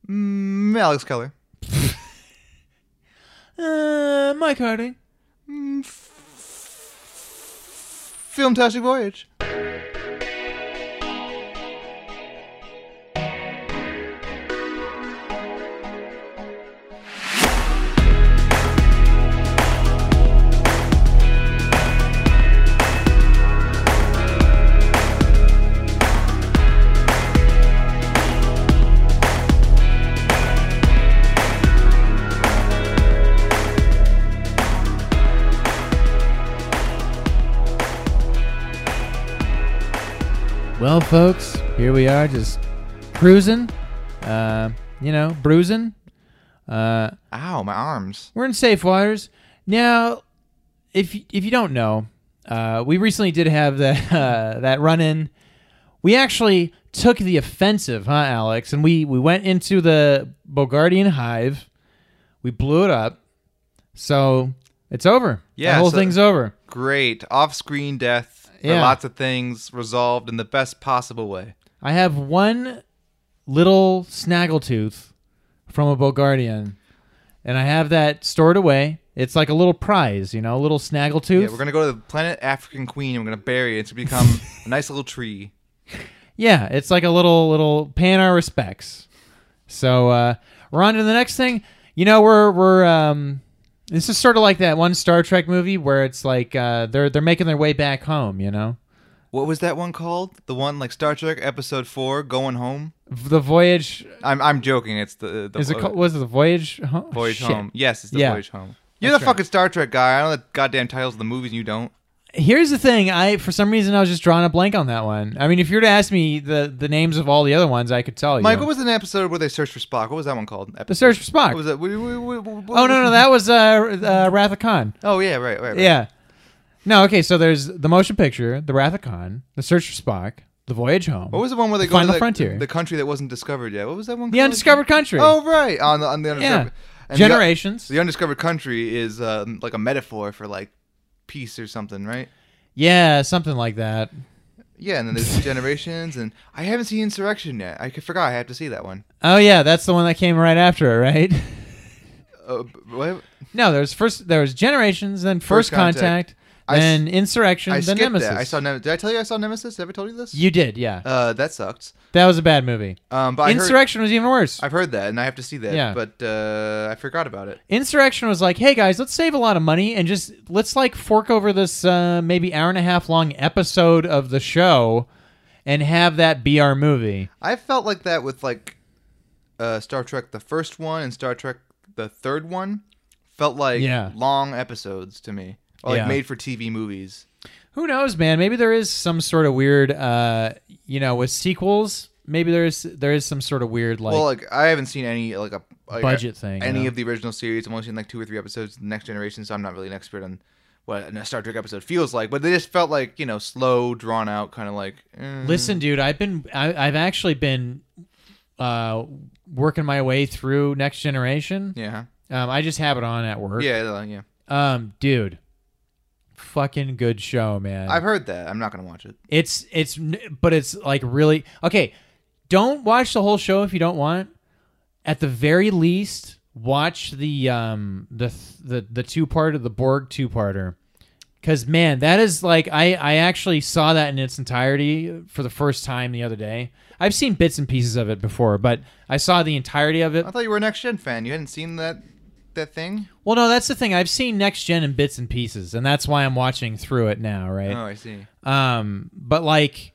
Alex Keller. Mike Harding. Filmtastic Voyage. Well, folks, here we are, just cruising, bruising. Ow, my arms. We're in safe waters. Now, if you don't know, we recently did have that run-in. We actually took the offensive, huh, Alex? And we went into the Bogardian hive. We blew it up. So it's over. Yeah, the whole thing's over. Great. Off-screen death. Yeah. Lots of things resolved in the best possible way. I have one little snaggletooth from a Bogardian, and I have that stored away. It's like a little prize, a little snaggletooth. Yeah, we're going to go to the planet African Queen, and we're going to bury it to become a nice little tree. Yeah, it's like a little paying our respects. So we're on to the next thing. We're this is sort of like that one Star Trek movie where it's like they're making their way back home, What was that one called? The one like Star Trek Episode 4, Going Home? The Voyage. I'm joking. It's the was it the Voyage Home? Voyage Shit. Home. Yes, it's the Voyage Home. You're That's the right. fucking Star Trek guy. I know the goddamn titles of the movies and you don't. Here's the thing. For some reason I was just drawing a blank on that one. I mean, if you were to ask me the names of all the other ones, I could tell you. Mike, what was an episode where they searched for Spock? What was that one called? The Search for Spock? What was that? Oh no, that was Wrath of Khan. Oh yeah, right. Yeah. No, okay, so there's the motion picture, The Wrath of Khan, The Search for Spock, The Voyage Home. What was the one where they go Final to the Frontier. the country that wasn't discovered yet? What was that one? The called? Undiscovered Country. Oh right, on the undiscovered. Yeah. And Generations. The undiscovered country is like a metaphor for like peace or something, right? Yeah, something like that. Yeah, and then there's Generations, and I haven't seen Insurrection yet. I forgot I have to see that one. Oh yeah, that's the one that came right after it, right? What? No, there was Generations, then First Contact, then Insurrection, I then skipped Nemesis. that. I saw. Did I tell you I saw Nemesis? Have I told you this? You did, yeah. That sucked. That was a bad movie. But Insurrection was even worse. I've heard that, and I have to see that. Yeah. But I forgot about it. Insurrection was like, hey guys, let's save a lot of money and just let's like fork over this maybe hour and a half long episode of the show and have that be our movie. I felt like that with like Star Trek the first one and Star Trek the third one. Felt like long episodes to me, or like made for TV movies. Who knows, man? Maybe there is some sort of weird, with sequels. Maybe there is some sort of weird like. Well, like I haven't seen any budget thing. Any of the original series. I've only seen like 2 or 3 episodes of the Next Generation, so I'm not really an expert on what a Star Trek episode feels like. But they just felt like slow, drawn out, kind of like. Listen, dude, I've actually been working my way through Next Generation. Yeah. I just have it on at work. Yeah. Dude, fucking good show, man. I've heard that. I'm not gonna watch it. But it's like really okay. Don't watch the whole show if you don't want. At the very least, watch the 2-part of the Borg 2-parter. Because man, that is like I actually saw that in its entirety for the first time the other day. I've seen bits and pieces of it before, but I saw the entirety of it. I thought you were a Next Gen fan. You hadn't seen that thing? Well, no, that's the thing. I've seen Next Gen in bits and pieces, and that's why I'm watching through it now, right? Oh, I see. But like,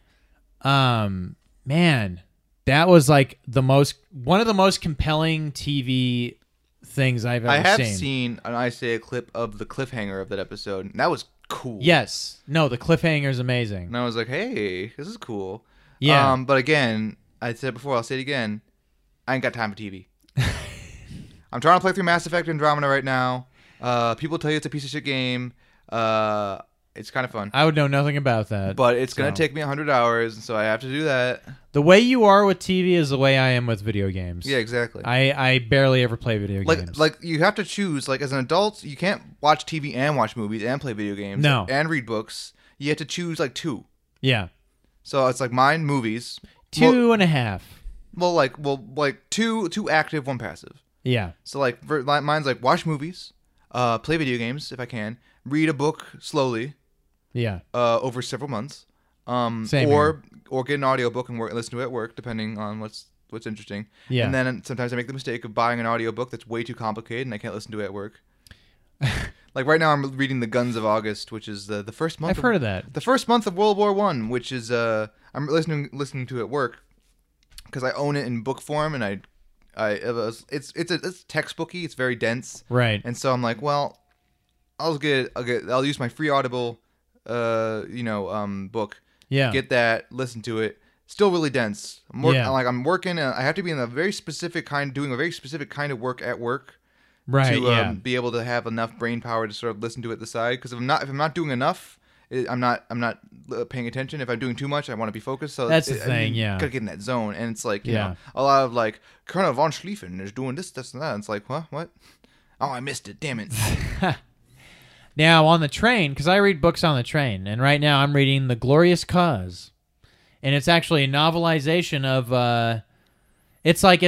man, that was like one of the most compelling TV things I've ever seen. I have seen, and I say a clip of the cliffhanger of that episode, and that was cool. Yes. No, the cliffhanger is amazing. And I was like, hey, this is cool. Yeah. But again, I said before, I'll say it again, I ain't got time for TV. I'm trying to play through Mass Effect Andromeda right now. People tell you it's a piece of shit game. It's kind of fun. I would know nothing about that. But it's going to take me 100 hours, and so I have to do that. The way you are with TV is the way I am with video games. Yeah, exactly. I barely ever play video games. Like you have to choose. Like as an adult, you can't watch TV and watch movies and play video games. No. And read books. You have to choose like 2. Yeah. So it's like mine, movies. 2.5. like two active, one passive. Yeah. So like mine's like watch movies, play video games if I can, read a book slowly, Yeah. over several months, Same or get an audiobook and listen to it at work depending on what's interesting. Yeah. And then sometimes I make the mistake of buying an audiobook that's way too complicated and I can't listen to it at work. Like right now, I'm reading The Guns of August, which is the first month. I've heard of that. The first month of World War One, which is I'm listening to it at work because I own it in book form, and it's textbooky. It's very dense, Right. and so I'm like, well, I'll use my free Audible, book. Yeah. Get that, listen to it. Still really dense. I'm working. I have to be in a very specific doing a very specific kind of work at work. Right. To be able to have enough brain power to sort of listen to it at the side, because if I'm not doing enough, I'm not paying attention. If I'm doing too much, I want to be focused. So that's the thing. Yeah. Gotta get in that zone, and it's like you know a lot of like Colonel von Schlieffen is doing this, and that. And it's like what? Oh, I missed it. Damn it. Now on the train, because I read books on the train, and right now I'm reading The Glorious Cause, and it's actually a novelization of it's like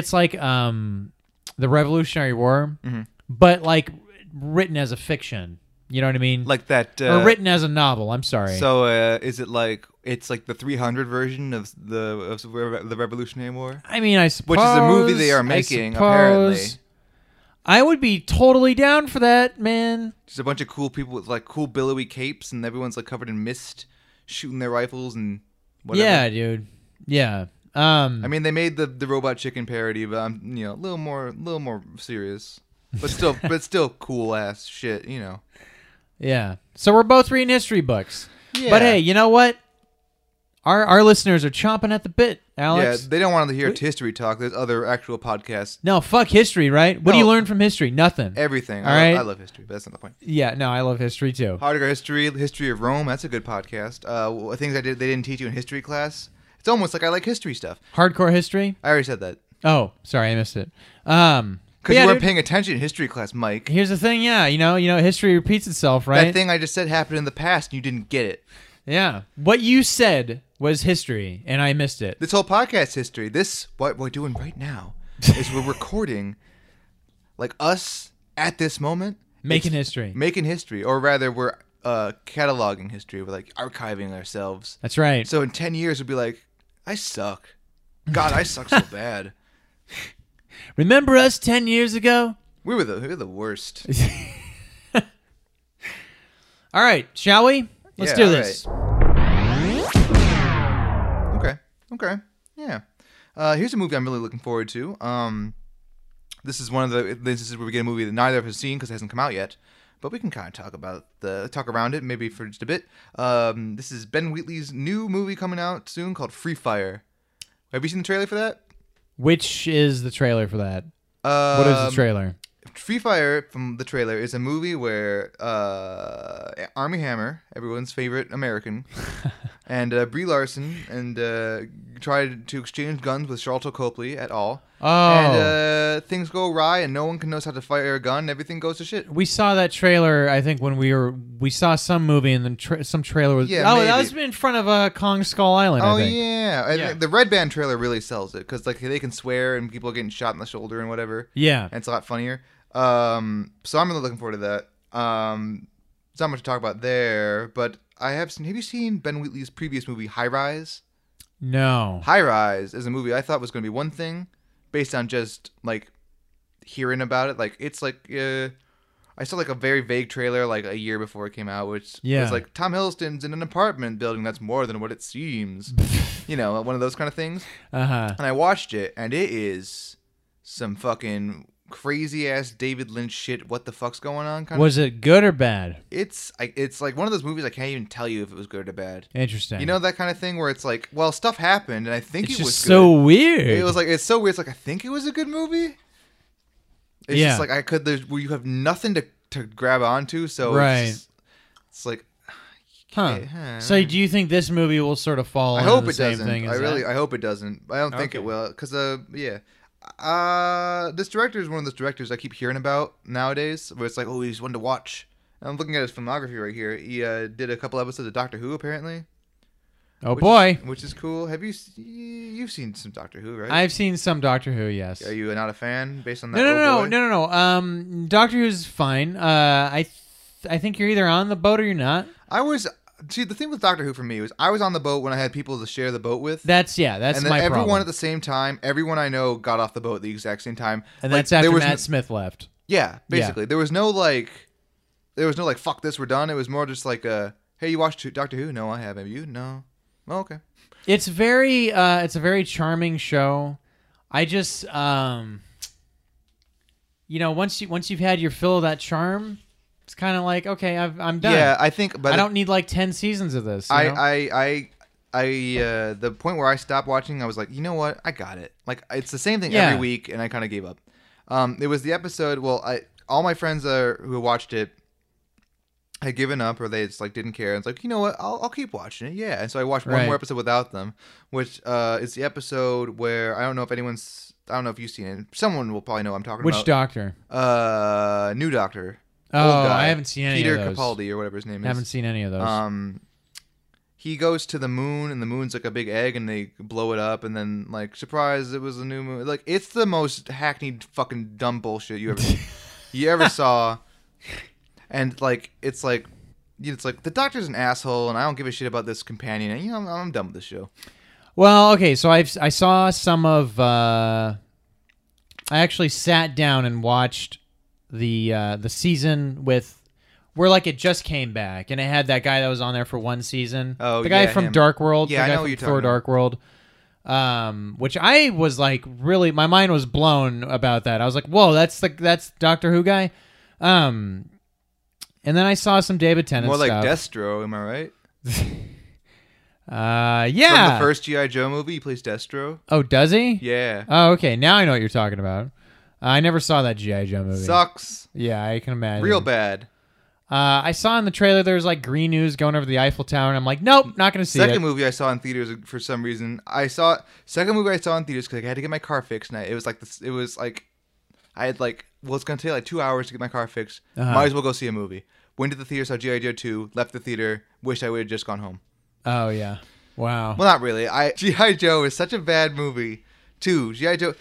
the Revolutionary War, but like written as a fiction. You know what I mean? Like that, or written as a novel. I'm sorry. So is it like it's like the 300 version of the Revolutionary War? I mean, I suppose, which is a movie they are making apparently. I would be totally down for that, man. Just a bunch of cool people with like cool billowy capes, and everyone's like covered in mist, shooting their rifles and whatever. Yeah, dude. Yeah. I mean, they made the Robot Chicken parody, but I'm a little more serious, but still cool ass shit, you know. Yeah. So we're both reading history books. Yeah. But hey, you know what? Our listeners are chomping at the bit, Alex. Yeah, they don't want to hear history talk. There's other actual podcasts. No, fuck history, right? What do you learn from history? Nothing. Everything. All right? I love history, but that's not the point. Yeah, no, I love history too. Hardcore history of Rome. That's a good podcast. Things they didn't teach you in history class. It's almost like I like history stuff. Hardcore history? I already said that. Oh, sorry, I missed it. Because you weren't paying attention in history class, Mike. Here's the thing, yeah, you know, history repeats itself, right? That thing I just said happened in the past, and you didn't get it. Yeah, what you said was history, and I missed it. This whole podcast history. What we're doing right now is we're recording, like us at this moment, making history, or rather, we're cataloging history. We're like archiving ourselves. That's right. So in 10 years, we'll be like, I suck. God, I suck so bad. Remember us 10 years ago? We were the worst. All right, shall we? Let's do this. Right. Okay. Yeah. Here's a movie I'm really looking forward to. This is where we get a movie that neither of us has seen because it hasn't come out yet, but we can kind of talk around it maybe for just a bit. This is Ben Wheatley's new movie coming out soon called Free Fire. Have you seen the trailer for that? Which is the trailer for that? What is the trailer? Free Fire, from the trailer, is a movie where Armie Hammer, everyone's favorite American, and Brie Larson, and tried to exchange guns with Sharlto Copley et al. Oh. And things go awry, and no one knows how to fire a gun. Everything goes to shit. We saw that trailer, I think, when we saw some movie, and then some trailer was... Yeah, maybe. That was in front of Kong Skull Island, I think. Yeah. The Red Band trailer really sells it, because like they can swear, and people are getting shot in the shoulder and whatever. Yeah. And it's a lot funnier. So I'm really looking forward to that. There's not much to talk about there, but have you seen Ben Wheatley's previous movie, High Rise? No. High Rise is a movie I thought was going to be one thing based on just like hearing about it. Like it's like I saw like a very vague trailer like a year before it came out, which was like Tom Hiddleston's in an apartment building that's more than what it seems. One of those kind of things. Uh-huh. And I watched it, and it is some fucking crazy ass David Lynch shit. What the fuck's going on? Was it good or bad? It's like one of those movies I can't even tell you if it was good or bad. Interesting. You know that kind of thing where it's like, well, stuff happened and I think it was just good. so weird. It was like it's so weird. It's like I think it was a good movie. It's just like where you have nothing to grab onto. So right. It's like. Huh. So do you think this movie will sort of fall? I hope the it same doesn't. Thing as I hope it doesn't. I don't think it will. Because this director is one of those directors I keep hearing about nowadays, where it's like, oh, he's one to watch. And I'm looking at his filmography right here. He did a couple episodes of Doctor Who, apparently. Oh boy. Which is cool. You've seen some Doctor Who, right? I've seen some Doctor Who, yes. Are you not a fan based on that? No. Doctor Who's fine. I think you're either on the boat or you're not. See, the thing with Doctor Who for me was I was on the boat when I had people to share the boat with. That's and then my everyone problem. at the same time, everyone I know got off the boat at the exact same time. And that's after Matt Smith left. Yeah, basically. There was no fuck this, we're done. It was more just like hey, you watched Doctor Who? No, I haven't. You? No. Oh, okay. It's a very charming show. I just once you've had your fill of that charm, it's kind of like, okay, I'm done. Yeah, I think, but I don't need like 10 seasons of this. The point where I stopped watching, I was like, you know what? I got it. Like, it's the same thing every week, and I kind of gave up. It was the episode. Well, all my friends who watched it had given up, or they just like didn't care. And it's like, you know what? I'll keep watching it. Yeah. And so I watched one more episode without them, which is the episode where I don't know if you've seen it. Someone will probably know what I'm talking about. Which Doctor? New Doctor. Oh, Old guy. I haven't seen any Peter of those. Capaldi or whatever his name is. Haven't seen any of those. He goes to the moon, and the moon's like a big egg, and they blow it up, and then like, surprise, it was a new moon. Like, it's the most hackneyed, fucking dumb bullshit you ever saw. And like, it's like the Doctor's an asshole, and I don't give a shit about this companion. And I'm done with this show. Well, okay, so I saw some of. I actually sat down and watched the season where like it just came back, and it had that guy that was on there for one season. Oh, the guy from him. Dark World. Yeah, the guy I know what from you're Thor talking Dark World. Which I was like, really, my mind was blown about that. I was like, whoa, that's Doctor Who guy. And then I saw some David Tennant More like stuff. Destro, am I right? Yeah. From the first G.I. Joe movie, he plays Destro. Oh, does he? Yeah. Oh, okay. Now I know what you're talking about. I never saw that G.I. Joe movie. Sucks. Yeah, I can imagine. Real bad. I saw in the trailer there's like green news going over the Eiffel Tower, and I'm like, nope, not going to see it. Second movie I saw in theaters for some reason. Second movie I saw in theaters because I had to get my car fixed, and it was like I had like, well, it's going to take like 2 hours to get my car fixed. Might as well go see a movie. Went to the theater, saw G.I. Joe 2, left the theater, wished I would have just gone home. Oh, yeah. Wow. Well, not really. G.I. Joe is such a bad movie. 2, G.I. Joe.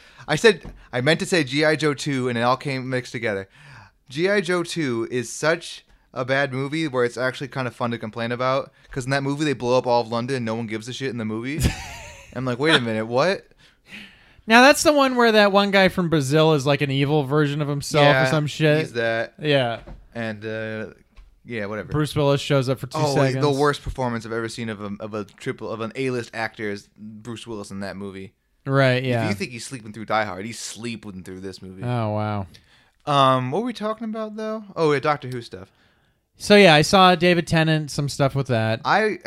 I meant to say G.I. Joe 2, and it all came mixed together. G.I. Joe 2 is such a bad movie where it's actually kind of fun to complain about, because in that movie they blow up all of London and no one gives a shit in the movie. I'm like, wait a minute, what? Now that's the one where that one guy from Brazil is like an evil version of himself or some shit. He's that. Yeah. And yeah, whatever. Bruce Willis shows up for 2 seconds. The worst performance I've ever seen of an A-list actor is Bruce Willis in that movie. Right, yeah. If you think he's sleeping through Die Hard, he's sleeping through this movie. Oh, wow. What were we talking about, though? Oh, yeah, Doctor Who stuff. So, yeah, I saw David Tennant, some stuff with that. I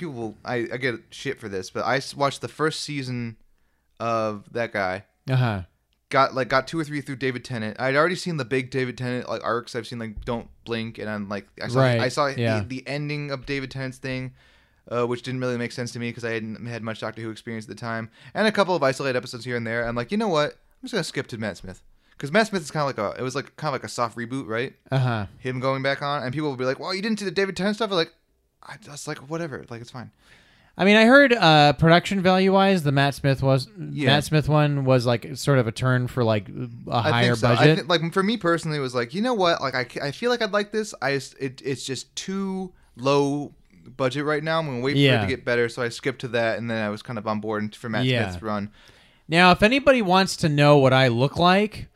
get shit for this, but I watched the first season of that guy. Uh-huh. Got 2 or 3 through David Tennant. I'd already seen the big David Tennant like arcs. I've seen like Don't Blink, and I'm like, I saw the ending of David Tennant's thing, which didn't really make sense to me because I hadn't had much Doctor Who experience at the time, and a couple of isolated episodes here and there. I'm like, you know what? I'm just gonna skip to Matt Smith, because Matt Smith is kind of like a soft reboot, right? Uh-huh. Him going back on, and people will be like, well, you didn't see the David Tennant stuff. I'm like, I just like whatever, like it's fine. I mean, I heard production value wise, the Matt Smith one was like sort of a turn for like a higher budget. I think, like for me personally, it was like, you know what? Like I feel like I'd like this. It's just too low budget right now. I'm gonna wait for it to get better, so I skipped to that, and then I was kind of on board for Matt Smith's run. Now, if anybody wants to know what I look like,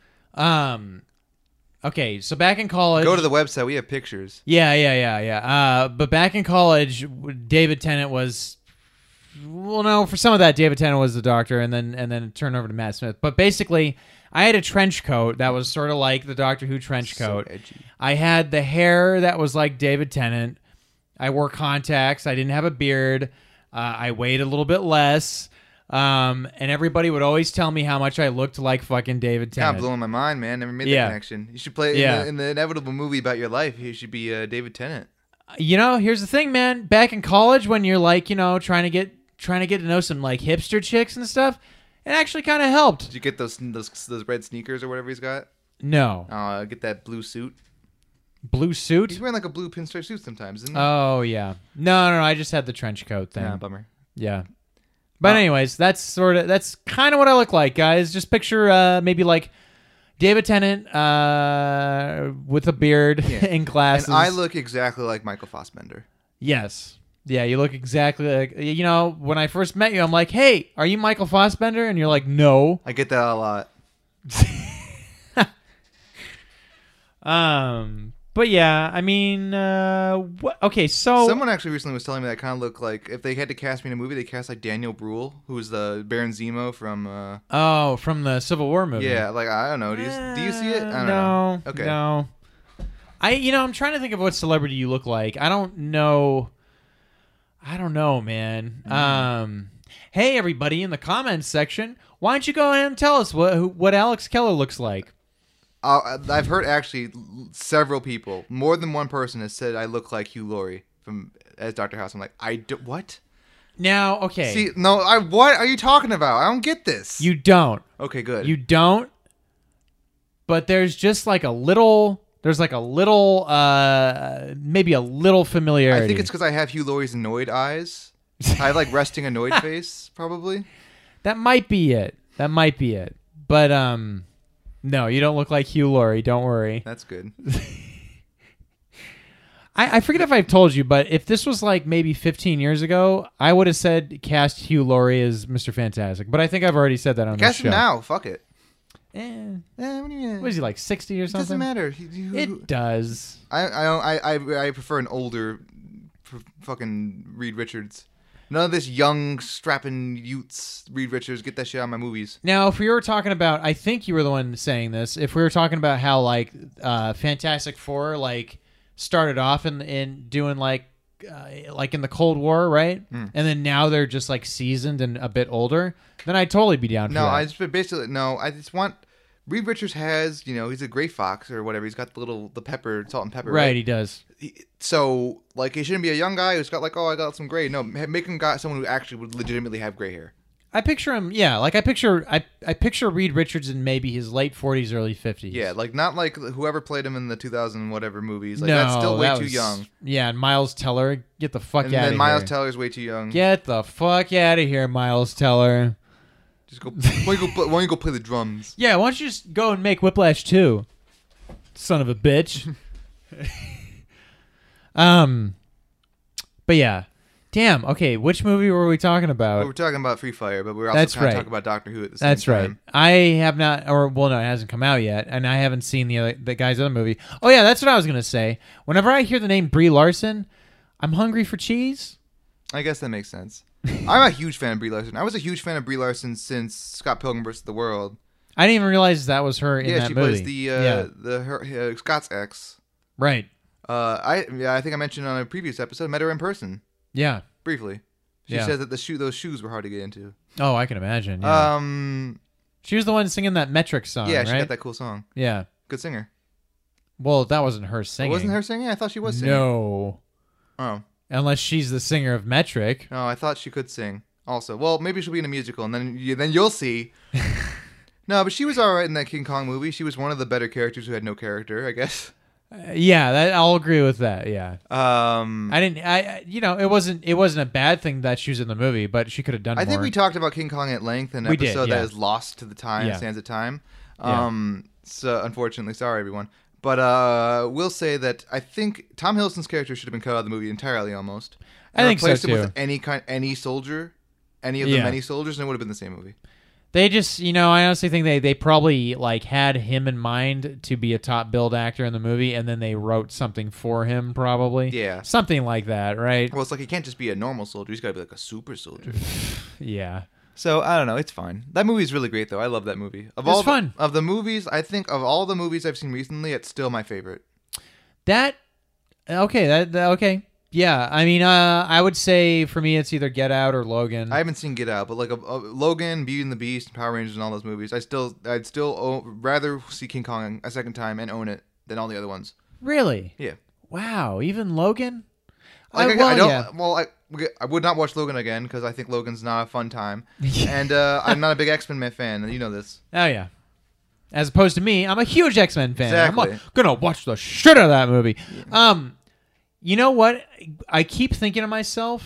okay, so back in college, go to the website. We have pictures. Yeah. But back in college, David Tennant was. Well, no, for some of that, David Tennant was the Doctor, and then it turned over to Matt Smith. But basically, I had a trench coat that was sort of like the Doctor Who trench coat. So edgy. I had the hair that was like David Tennant. I wore contacts. I didn't have a beard. I weighed a little bit less. And everybody would always tell me how much I looked like fucking David Tennant. Kind of blowing my mind, man. Never made that connection. You should play in the inevitable movie about your life. You should be David Tennant. You know, here's the thing, man. Back in college, when you're like, you know, trying to get to know some like hipster chicks and stuff, it actually kind of helped. Did you get those red sneakers or whatever he's got? No. Get that blue suit. Blue suit? He's wearing like a blue pinstripe suit sometimes, isn't he? Oh yeah. No. I just had the trench coat thing. Yeah, bummer. Yeah. But anyways, that's kind of what I look like, guys. Just picture maybe like David Tennant with a beard and glasses. And I look exactly like Michael Fassbender. Yes. Yeah, you look exactly like, when I first met you, I'm like, hey, are you Michael Fassbender? And you're like, no. I get that a lot. But yeah, I mean, okay, so someone actually recently was telling me that I kind of look like, if they had to cast me in a movie, they cast like Daniel Bruhl, who was the Baron Zemo from. From the Civil War movie. Yeah, like I don't know. Do you see it? I don't know. Okay. No. I'm trying to think of what celebrity you look like. I don't know, man. Hey, everybody in the comments section, why don't you go ahead and tell us what Alex Keller looks like? I've heard actually several people, more than one person, has said I look like Hugh Laurie as Dr. House. I'm like, what? Now, okay. See, no, what are you talking about? I don't get this. You don't. Okay, good. You don't. But there's just like a little. There's like a little, maybe a little familiarity. I think it's because I have Hugh Laurie's annoyed eyes. I have like resting annoyed face, probably. That might be it. But no, you don't look like Hugh Laurie. Don't worry. That's good. I forget if I've told you, but if this was like maybe 15 years ago, I would have said cast Hugh Laurie as Mr. Fantastic. But I think I've already said that on this show. Cast him now. Fuck it. What is he, like 60 or something? It doesn't matter. It does. I prefer an older fucking Reed Richards. None of this young strapping Utes Reed Richards. Get that shit out of my movies. Now, if we were talking about, I think you were the one saying this. If we were talking about how like Fantastic Four like started off in doing like in the Cold War, right? And then now they're just like seasoned and a bit older, then I'd totally be down for that. I just want Reed Richards has, he's a gray fox or whatever. He's got the pepper, salt and pepper. Right, he does. So like he shouldn't be a young guy who's got like, I got some gray. No, make him got someone who actually would legitimately have gray hair. I picture him, I picture Reed Richards in maybe his late 40s, early 50s. Yeah, like not like whoever played him in the 2000 whatever movies. Like that's still way too young. Yeah, and Miles Teller, get the fuck out of here. And then Miles Teller's way too young. Get the fuck out of here, Miles Teller. Just go. Why don't you go play the drums? Yeah, why don't you just go and make Whiplash 2? Son of a bitch. But yeah. Damn. Okay, which movie were we talking about? Well, we're talking about Free Fire, but we're also kind of talking about Doctor Who at the same time. That's right. I have not, no, it hasn't come out yet, and I haven't seen the guy's other movie. Oh yeah, that's what I was gonna say. Whenever I hear the name Brie Larson, I'm hungry for cheese. I guess that makes sense. I'm a huge fan of Brie Larson. I was a huge fan of Brie Larson since Scott Pilgrim vs. the World. I didn't even realize that was her in that movie. Yeah, she plays her Scott's ex. Right. I think I mentioned on a previous episode, met her in person. Yeah. Briefly. She says that those shoes were hard to get into. Oh, I can imagine. Yeah. She was the one singing that Metric song, yeah, right? she got that cool song. Yeah. Good singer. Well, that wasn't her singing. It wasn't her singing? I thought she was singing. No. Oh. Unless she's the singer of Metric. No, I thought she could sing also. Well, maybe she'll be in a musical, and then you'll see. No, but she was all right in that King Kong movie. She was one of the better characters who had no character, I guess. I'll agree with that. Yeah. It it wasn't a bad thing that she was in the movie, but she could have done more. I think we talked about King Kong at length in an episode that is lost to the time, stands of time. So unfortunately, sorry everyone. But we'll say that I think Tom Hiddleston's character should have been cut out of the movie entirely, almost. I think so replaced too. Him with any soldier, any of the many soldiers, and it would have been the same movie. They just, I honestly think they probably like had him in mind to be a top billed actor in the movie, and then they wrote something for him, probably. Yeah, something like that, right? Well, it's like he can't just be a normal soldier; he's got to be like a super soldier. Yeah. So I don't know. It's fine. That movie's really great, though. I love that movie. It's fun. Of the movies, I think of all the movies I've seen recently, it's still my favorite. Okay. Yeah, I mean, I would say for me it's either Get Out or Logan. I haven't seen Get Out, but like Logan, Beauty and the Beast, Power Rangers, and all those movies, I'd still rather see King Kong a second time and own it than all the other ones. Really? Yeah. Wow, even Logan? I would not watch Logan again because I think Logan's not a fun time, and I'm not a big X-Men fan, and you know this. Oh yeah. As opposed to me, I'm a huge X-Men fan. Exactly. I'm gonna watch the shit out of that movie. Yeah. You know what? I keep thinking to myself,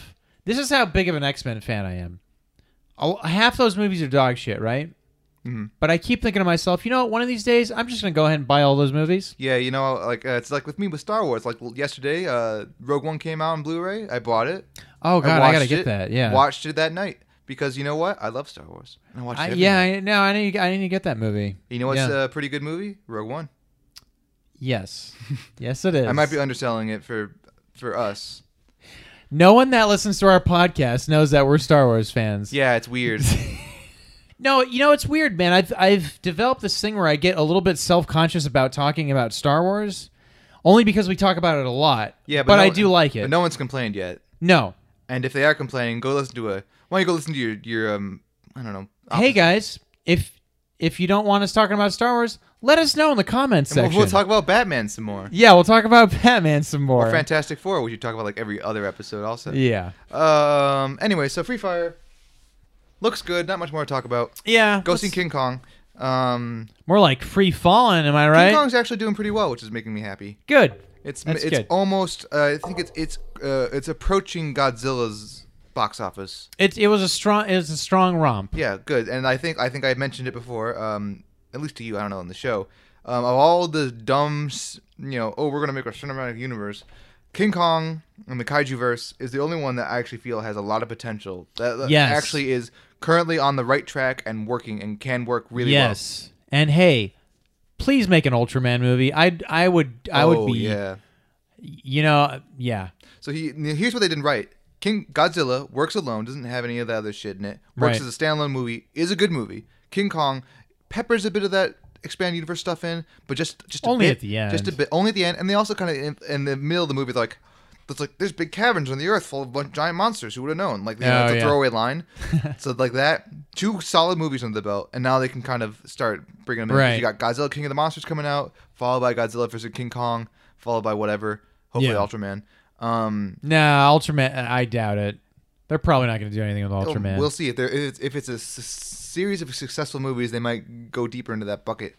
This is how big of an X-Men fan I am. Half those movies are dog shit, right? Mm-hmm. But I keep thinking to myself, you know what? One of these days, I'm just going to go ahead and buy all those movies. Yeah, you know, like it's like with me with Star Wars. Like yesterday, Rogue One came out on Blu-ray. I bought it. Oh, God, I got to watched get it, that. Yeah. Watched it that night. Because you know what? I love Star Wars. And I watched it every night. I need to get that movie. You know what's a pretty good movie? Rogue One. Yes. Yes, it is. I might be underselling it for us. No one that listens to our podcast knows that we're Star Wars fans. Yeah, it's weird. No, you know, it's weird, man. I've developed this thing where I get a little bit self-conscious about talking about Star Wars, only because we talk about it a lot. Yeah, but I do like it. But no one's complained yet. No. And if they are complaining, go listen to why don't you go listen to your I don't know. Hey guys, if you don't want us talking about Star Wars, let us know in the comments and section. we'll talk about Batman some more. Yeah, we'll talk about Batman some more. Or Fantastic Four, which you talk about like every other episode also. Yeah. Anyway, so Free Fire looks good. Not much more to talk about. Yeah. Go see King Kong. More like Free Falling, am I right? King Kong's actually doing pretty well, which is making me happy. Good. It's good. almost. I think it's approaching Godzilla's box office. It was a strong romp. Yeah, good. And I think I mentioned it before. At least to you, I don't know, on the show. Of all the dumb, we're gonna make a cinematic universe. King Kong and the Kaiju verse is the only one that I actually feel has a lot of potential. That actually is currently on the right track and working and can work really well. Yes. And hey, please make an Ultraman movie. I would be. Yeah. Yeah. So here's what they didn't write. King Godzilla works alone, doesn't have any of that other shit in it. Works Right. as a standalone movie, is a good movie. King Kong peppers a bit of that expanded universe stuff in, but just a only bit, at the end. just a bit, only at the end. And they also kind of in the middle of the movie, they're like there's big caverns on the earth full of a bunch of giant monsters. Who would have known? Like, it's a throwaway line. So like that, 2 solid movies under the belt, and now they can kind of start bringing them in. Right. You got Godzilla King of the Monsters coming out, followed by Godzilla vs King Kong, followed by whatever, hopefully Yeah. Ultraman. Nah, Ultraman. I doubt it. They're probably not going to do anything with Ultraman. We'll see if it's a series of successful movies, they might go deeper into that bucket.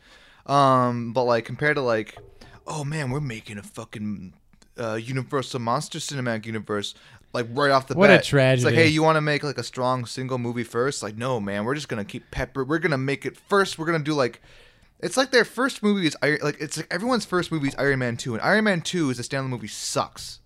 But like compared to like, oh man, we're making a fucking Universal Monster Cinematic Universe like right off the bat. What a tragedy! It's like, hey, you want to make like a strong single movie first? Like, no, man, we're just gonna keep pepper. We're gonna make it first. We're gonna do like. It's like their first movie is it's like everyone's first movie is Iron Man 2, and Iron Man 2 is a standalone movie sucks.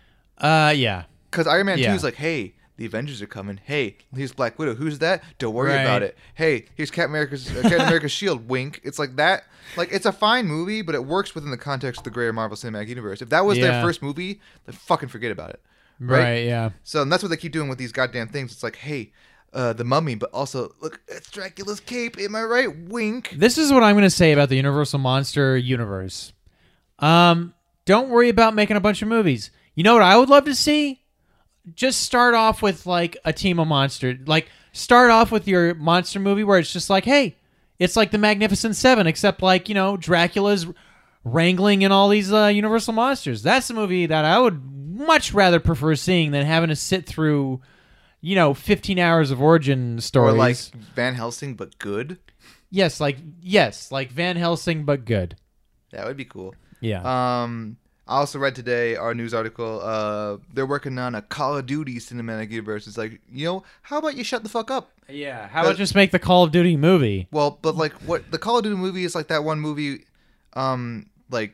Yeah. Because Iron Man 2 Yeah. is like, hey, the Avengers are coming. Hey, here's Black Widow. Who's that? Don't worry Right. about it. Hey, here's Captain America's shield. Wink. It's like that. Like, it's a fine movie, but it works within the context of the greater Marvel Cinematic Universe. If that was their Yeah. first movie, then fucking forget about it. Right. Yeah. So and that's what they keep doing with these goddamn things. It's like, hey, the Mummy, but also look, it's Dracula's cape. Am I right? Wink. This is what I'm going to say about the Universal Monster Universe. Don't worry about making a bunch of movies. You know what I would love to see? Just start off with like a team of monsters. Like start off with your monster movie where it's just like, hey, it's like the Magnificent Seven, except like, Dracula's wrangling in all these Universal monsters. That's a movie that I would much rather prefer seeing than having to sit through, 15 hours of origin stories. Or like Van Helsing, but good. Yes, like Van Helsing, but good. That would be cool. Yeah. I also read today our news article. They're working on a Call of Duty cinematic universe. It's like, how about you shut the fuck up? Yeah. How about just make the Call of Duty movie? Well, but like what the Call of Duty movie is like that one movie, like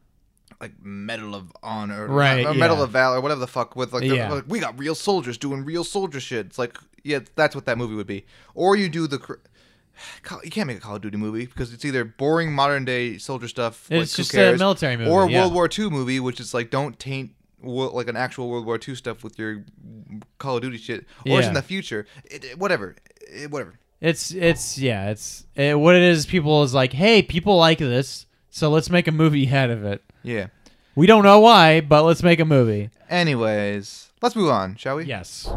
Medal of Honor, Right? Or Medal of Valor, whatever the fuck. With like, Yeah. we got real soldiers doing real soldier shit. It's like, yeah, that's what that movie would be. Or you do you can't make a Call of Duty movie because it's either boring modern day soldier stuff. It's like, just who cares, a military movie. or a yeah. World War II movie, which is like don't taint like an actual World War II stuff with your Call of Duty shit. Or it's in Yeah. the future. Whatever. It's what it is. People is like, hey, people like this, so let's make a movie out of it. Yeah. We don't know why, but let's make a movie. Anyways, let's move on, shall we? Yes.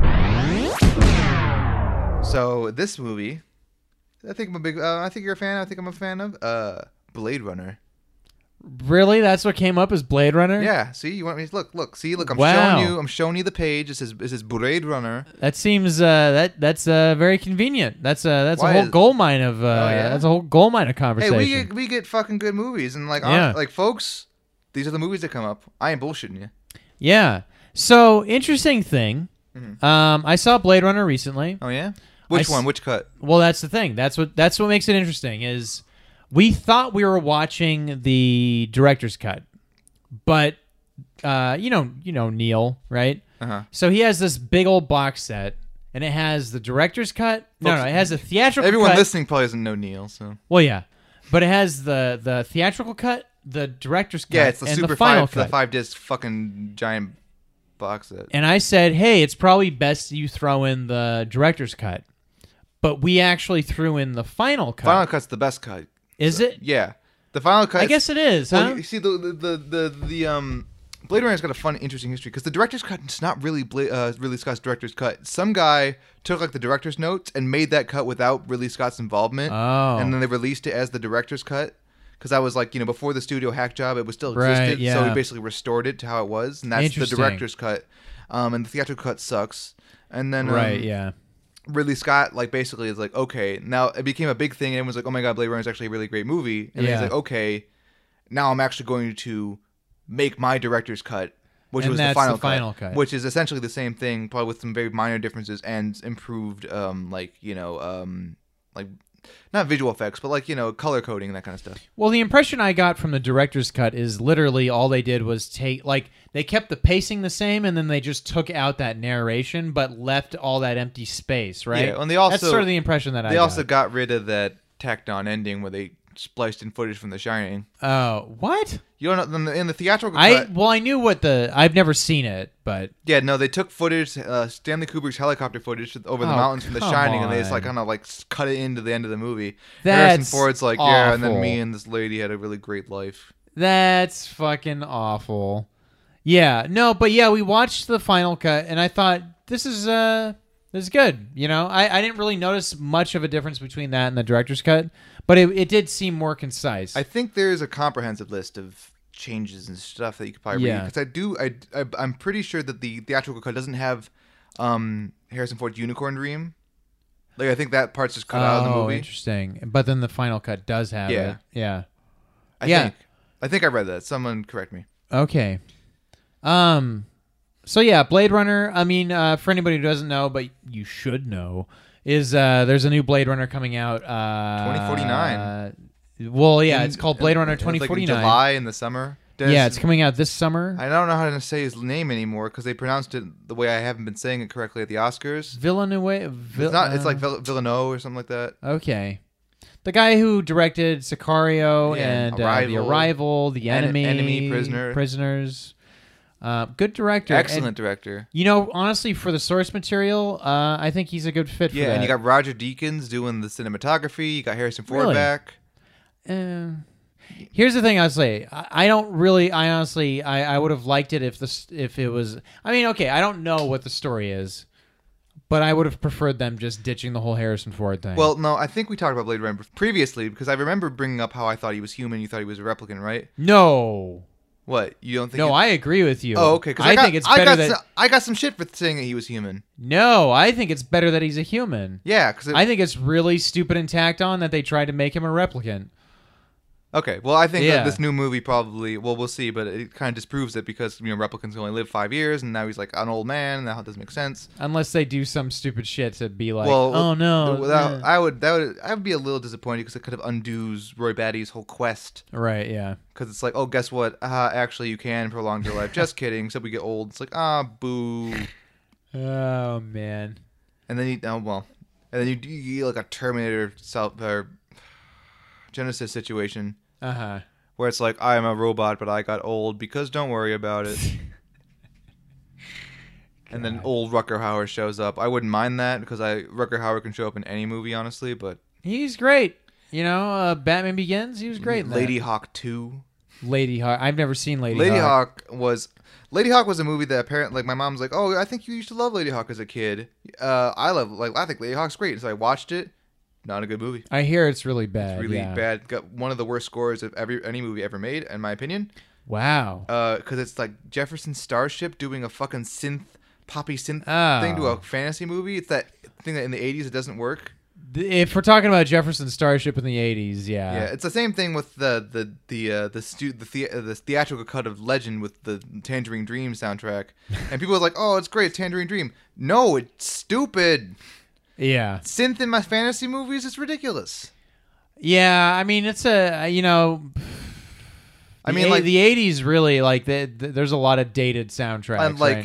So this movie, I think I'm a big. I think you're a fan. I think I'm a fan of Blade Runner. Really? That's what came up as Blade Runner? Yeah. See, you want me to look. See, look. Wow. I'm showing you the page. It says Blade Runner. That seems that's very convenient. That's a Why whole is- gold mine of yeah? that's a whole gold mine of Hey, conversation. we get fucking good movies, and like, Yeah. like folks, these are the movies that come up. I ain't bullshitting you. Yeah. So interesting thing. I saw Blade Runner recently. Oh yeah, which one? Which cut? Well, that's the thing. That's what makes it interesting. Is we thought we were watching the director's cut, but you know Neil, right? So he has this big old box set, and it has the director's cut. No, it has a theatrical. Everyone cut. listening probably doesn't know Neil, so. Well, yeah, but it has the theatrical cut, the director's cut, yeah, it's the and super the final the cut. 5-disc fucking giant box set. And I said, hey, it's probably best you throw in the director's cut. But we actually threw in the final cut. Final cut's the best cut. Is it? Yeah, the final cut. I guess it is. Well, Huh? you see, the Blade Runner's got a fun, interesting history because the director's cut is not really Ridley Scott's director's cut. Some guy took like the director's notes and made that cut without Ridley Scott's involvement, and then they released it as the director's cut. Because that was like, before the studio hack job, it was still existed. Yeah. So we basically restored it to how it was, and that's the director's cut. And the theatrical cut sucks. And then Ridley Scott basically is like, okay, now it became a big thing, and everyone's like, oh my god, Blade Runner is actually a really great movie. And then he's like, okay, now I'm actually going to make my director's cut, which was the final cut, which is essentially the same thing, probably with some very minor differences and improved, not visual effects, but color coding and that kind of stuff. Well, the impression I got from the director's cut is literally all they did was they kept the pacing the same, and then they just took out that narration, but left all that empty space, right? Yeah, and they also, that's sort of the impression that I got. They also got rid of that tacked on ending where they spliced in footage from The Shining. Oh, what? You don't know in the theatrical cut? I knew I've never seen it, but yeah, no, they took footage, Stanley Kubrick's helicopter footage over the mountains from The Shining, and they just cut it into the end of the movie. Harrison Ford's like, awful. Yeah, and then me and this lady had a really great life. That's fucking awful. Yeah, no, but yeah, we watched the final cut, and I thought this is good. I didn't really notice much of a difference between that and the director's cut, but it did seem more concise. I think there's a comprehensive list of changes and stuff that you could probably read, because I'm pretty sure that the theatrical cut doesn't have Harrison Ford's unicorn dream. I think that part's just cut out of the movie. Oh, interesting. But then the final cut does have it. Yeah. I think I read that. Someone correct me. Okay. So yeah, Blade Runner. I mean, for anybody who doesn't know, but you should know, is there's a new Blade Runner coming out. 2049. Well, yeah, it's called Blade Runner 2049. It's in July in the summer. Yeah, it's coming out this summer. I don't know how to say his name anymore because they pronounced it the way I haven't been saying it correctly at the Oscars. Villeneuve. It's like Villeneuve or something like that. Okay. The guy who directed Sicario and The Arrival, The Enemy, Prisoners. Good director. Excellent director. Honestly, for the source material, I think he's a good fit for that. Yeah, and you got Roger Deakins doing the cinematography. You got Harrison Ford back. Here's the thing I'll say. I honestly would have liked it if it was. I mean, okay, I don't know what the story is, but I would have preferred them just ditching the whole Harrison Ford thing. Well, no, I think we talked about Blade Runner previously because I remember bringing up how I thought he was human. You thought he was a replicant, right? No. What? You don't think? No, I agree with you. Oh, okay. I think it's better I got some shit for saying that he was human. No, I think it's better that he's a human. Yeah, because I think it's really stupid and tacked on that they tried to make him a replicant. Okay, well, I think that this new movie probably, we'll see, but it kind of disproves it because, replicants only live 5 years, and now he's like an old man, and that doesn't make sense. Unless they do some stupid shit to be like, oh no. I would be a little disappointed because it kind of undoes Roy Batty's whole quest. Right, yeah. Because it's like, oh, guess what? Actually, you can prolong your life. Just kidding. Except we get old. It's like, boo. Oh, man. And then you get like a Terminator Genesis situation. Where it's like, I am a robot, but I got old because don't worry about it. And then old Rutger Hauer shows up. I wouldn't mind that because Rutger Hauer can show up in any movie, honestly, but he's great. Batman Begins, he was great in that. Lady Hawk 2. Lady Hawk. I've never seen Lady Hawk. Lady Hawk was a movie that apparently, my mom's like, oh, I think you used to love Lady Hawk as a kid. I think Lady Hawk's great. So I watched it. Not a good movie. I hear it's really bad. It's really bad. Got one of the worst scores of any movie ever made, in my opinion. Wow. Because it's like Jefferson Starship doing a fucking poppy synth thing to a fantasy movie. It's that thing that in the 80s it doesn't work. If we're talking about Jefferson Starship in the 80s, yeah. Yeah, it's the same thing with the theatrical cut of Legend with the Tangerine Dream soundtrack, and people are like, "Oh, it's great, Tangerine Dream." No, it's stupid. Yeah. Synth in my fantasy movies is ridiculous. Yeah, I mean, it's a, I mean, like the 80s really, like, there's a lot of dated soundtracks, and like right?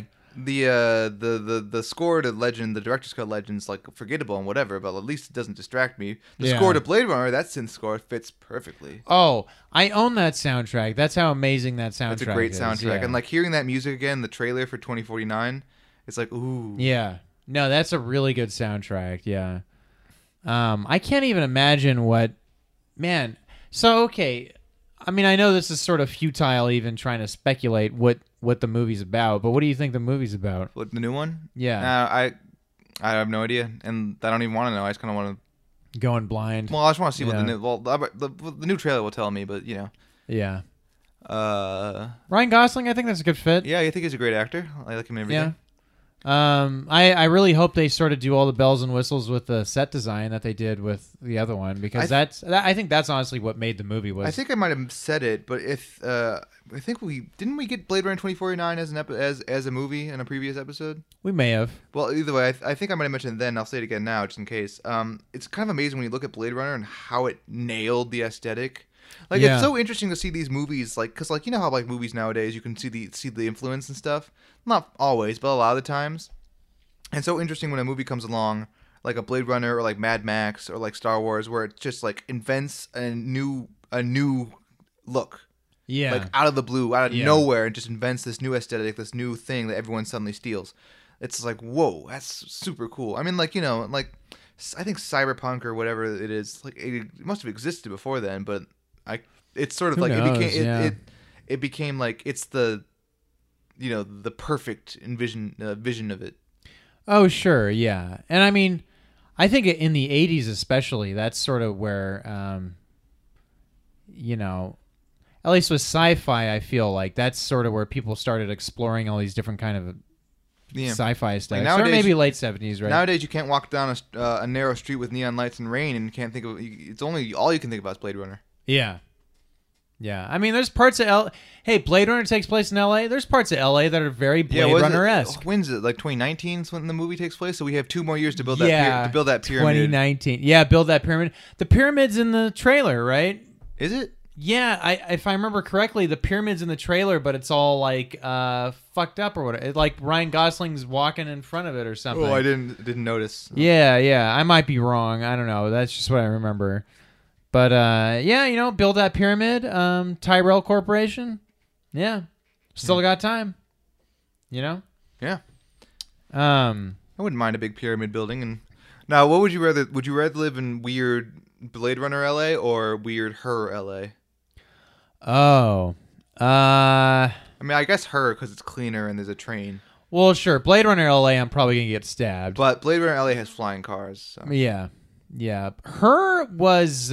the score to Legend, the director's cut Legend's like forgettable and whatever, but at least it doesn't distract me. The Yeah. score to Blade Runner, that synth score fits perfectly. Oh, I own that soundtrack. That's how amazing that soundtrack is. It's a great soundtrack, yeah. and like hearing that music again, the trailer for 2049, it's like ooh. Yeah. No, that's a really good soundtrack. Yeah. I can't even imagine what, man. So, okay. I mean, I know this is sort of futile even trying to speculate what the movie's about, but what do you think the movie's about? What, the new one? Yeah. I have no idea, and I don't even want to know. I just kind of want Going blind. to. Well, I just want to see what Yeah. the new. Well, the new trailer will tell me, but you know. Yeah. Uh, Ryan Gosling, I think that's a good fit. yeah, I think he's a great actor. I like him in everything. Yeah. I really hope they sort of do all the bells and whistles with the set design that they did with the other one, because I think that's honestly what made the movie was. I think I might have said it, but if I think we get Blade Runner 2049 as a movie in a previous episode. we may have. Well, either way, I think I might have mentioned it then. I'll say it again now, just in case. It's kind of amazing when you look at Blade Runner and how it nailed the aesthetic. Like Yeah. it's so interesting to see these movies, like, cause like you know how like movies nowadays you can see the influence and stuff. Not always, but a lot of the times. And so interesting when a movie comes along, like a Blade Runner or like Mad Max or like Star Wars, where it just like invents a new look. Yeah. Like out of the blue, out of Yeah. nowhere, and just invents this new aesthetic, this new thing that everyone suddenly steals. It's like, whoa, that's super cool. I mean, like, you know, like I think cyberpunk or whatever it is, like it must have existed before then, but it's sort of Who like knows? it became Yeah. it became like it's the, you know, the perfect vision of it. Oh, sure, yeah. And I mean, I think in the 80s especially, that's sort of where, at least with sci-fi, I feel like that's sort of where people started exploring all these different kind of Yeah. sci-fi aesthetics. Or nowadays- maybe late 70s, right? Nowadays, you can't walk down a narrow street with neon lights and rain, and you can't think of it's only all you can think about is Blade Runner. Yeah. Yeah. I mean, there's parts of Hey, Blade Runner takes place in L.A. There's parts of L.A. that are very Blade Runner-esque. When's it? Like 2019 is when the movie takes place, so we have 2 more years to build Yeah, that pyramid. 2019. Yeah, build that pyramid. The pyramid's in the trailer, right? Is it? Yeah, if I remember correctly, the pyramid's in the trailer, but it's all like fucked up or whatever. Like Ryan Gosling's walking in front of it or something. Oh, I didn't notice. Yeah, I might be wrong. I don't know. That's just what I remember. But yeah, build that pyramid. Tyrell Corporation. Yeah, still got time. Yeah. Um, I wouldn't mind a big pyramid building. And now, what would you rather? Would you rather live in weird Blade Runner LA or weird Her LA? oh, I mean, I guess Her because it's cleaner and there's a train. well, sure. Blade Runner LA, I'm probably gonna get stabbed. But Blade Runner LA has flying cars. So. Yeah. Her was,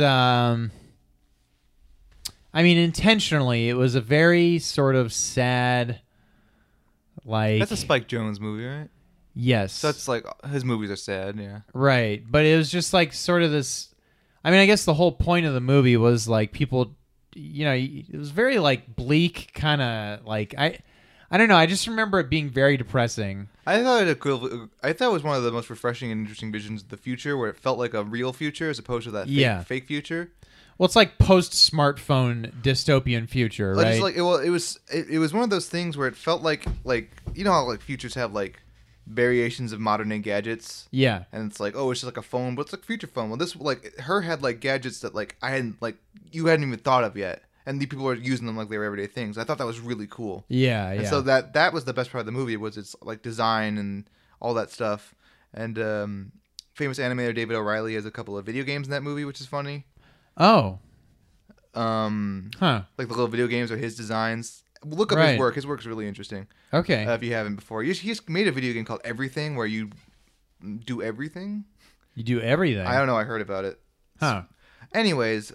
I mean, intentionally, it was a very sort of sad, like. That's a Spike Jonze movie, right? Yes. So it's like his movies are sad, yeah. Right. But it was just like sort of this. I mean, I guess the whole point of the movie was like people, it was very like bleak, kind of like. I don't know. I just remember it being very depressing. I thought it was one of the most refreshing and interesting visions of the future, where it felt like a real future as opposed to that fake future. Well, it's like post-smartphone dystopian future, right? Just like it was one of those things where it felt like you know how like futures have like variations of modern day gadgets. Yeah. And it's like, oh, it's just like a phone, but it's like a future phone. Well, this like Her had like gadgets that like you hadn't even thought of yet. And the people were using them like they were everyday things. I thought that was really cool. Yeah. And so that was the best part of the movie, was its like design and all that stuff. And famous animator David O'Reilly has a couple of video games in that movie, which is funny. Oh. Like the little video games are his designs. Look up his work. His work's really interesting. Okay. If you haven't before, he's made a video game called Everything, where you do everything. You do everything. I don't know. I heard about it. Huh. Anyways,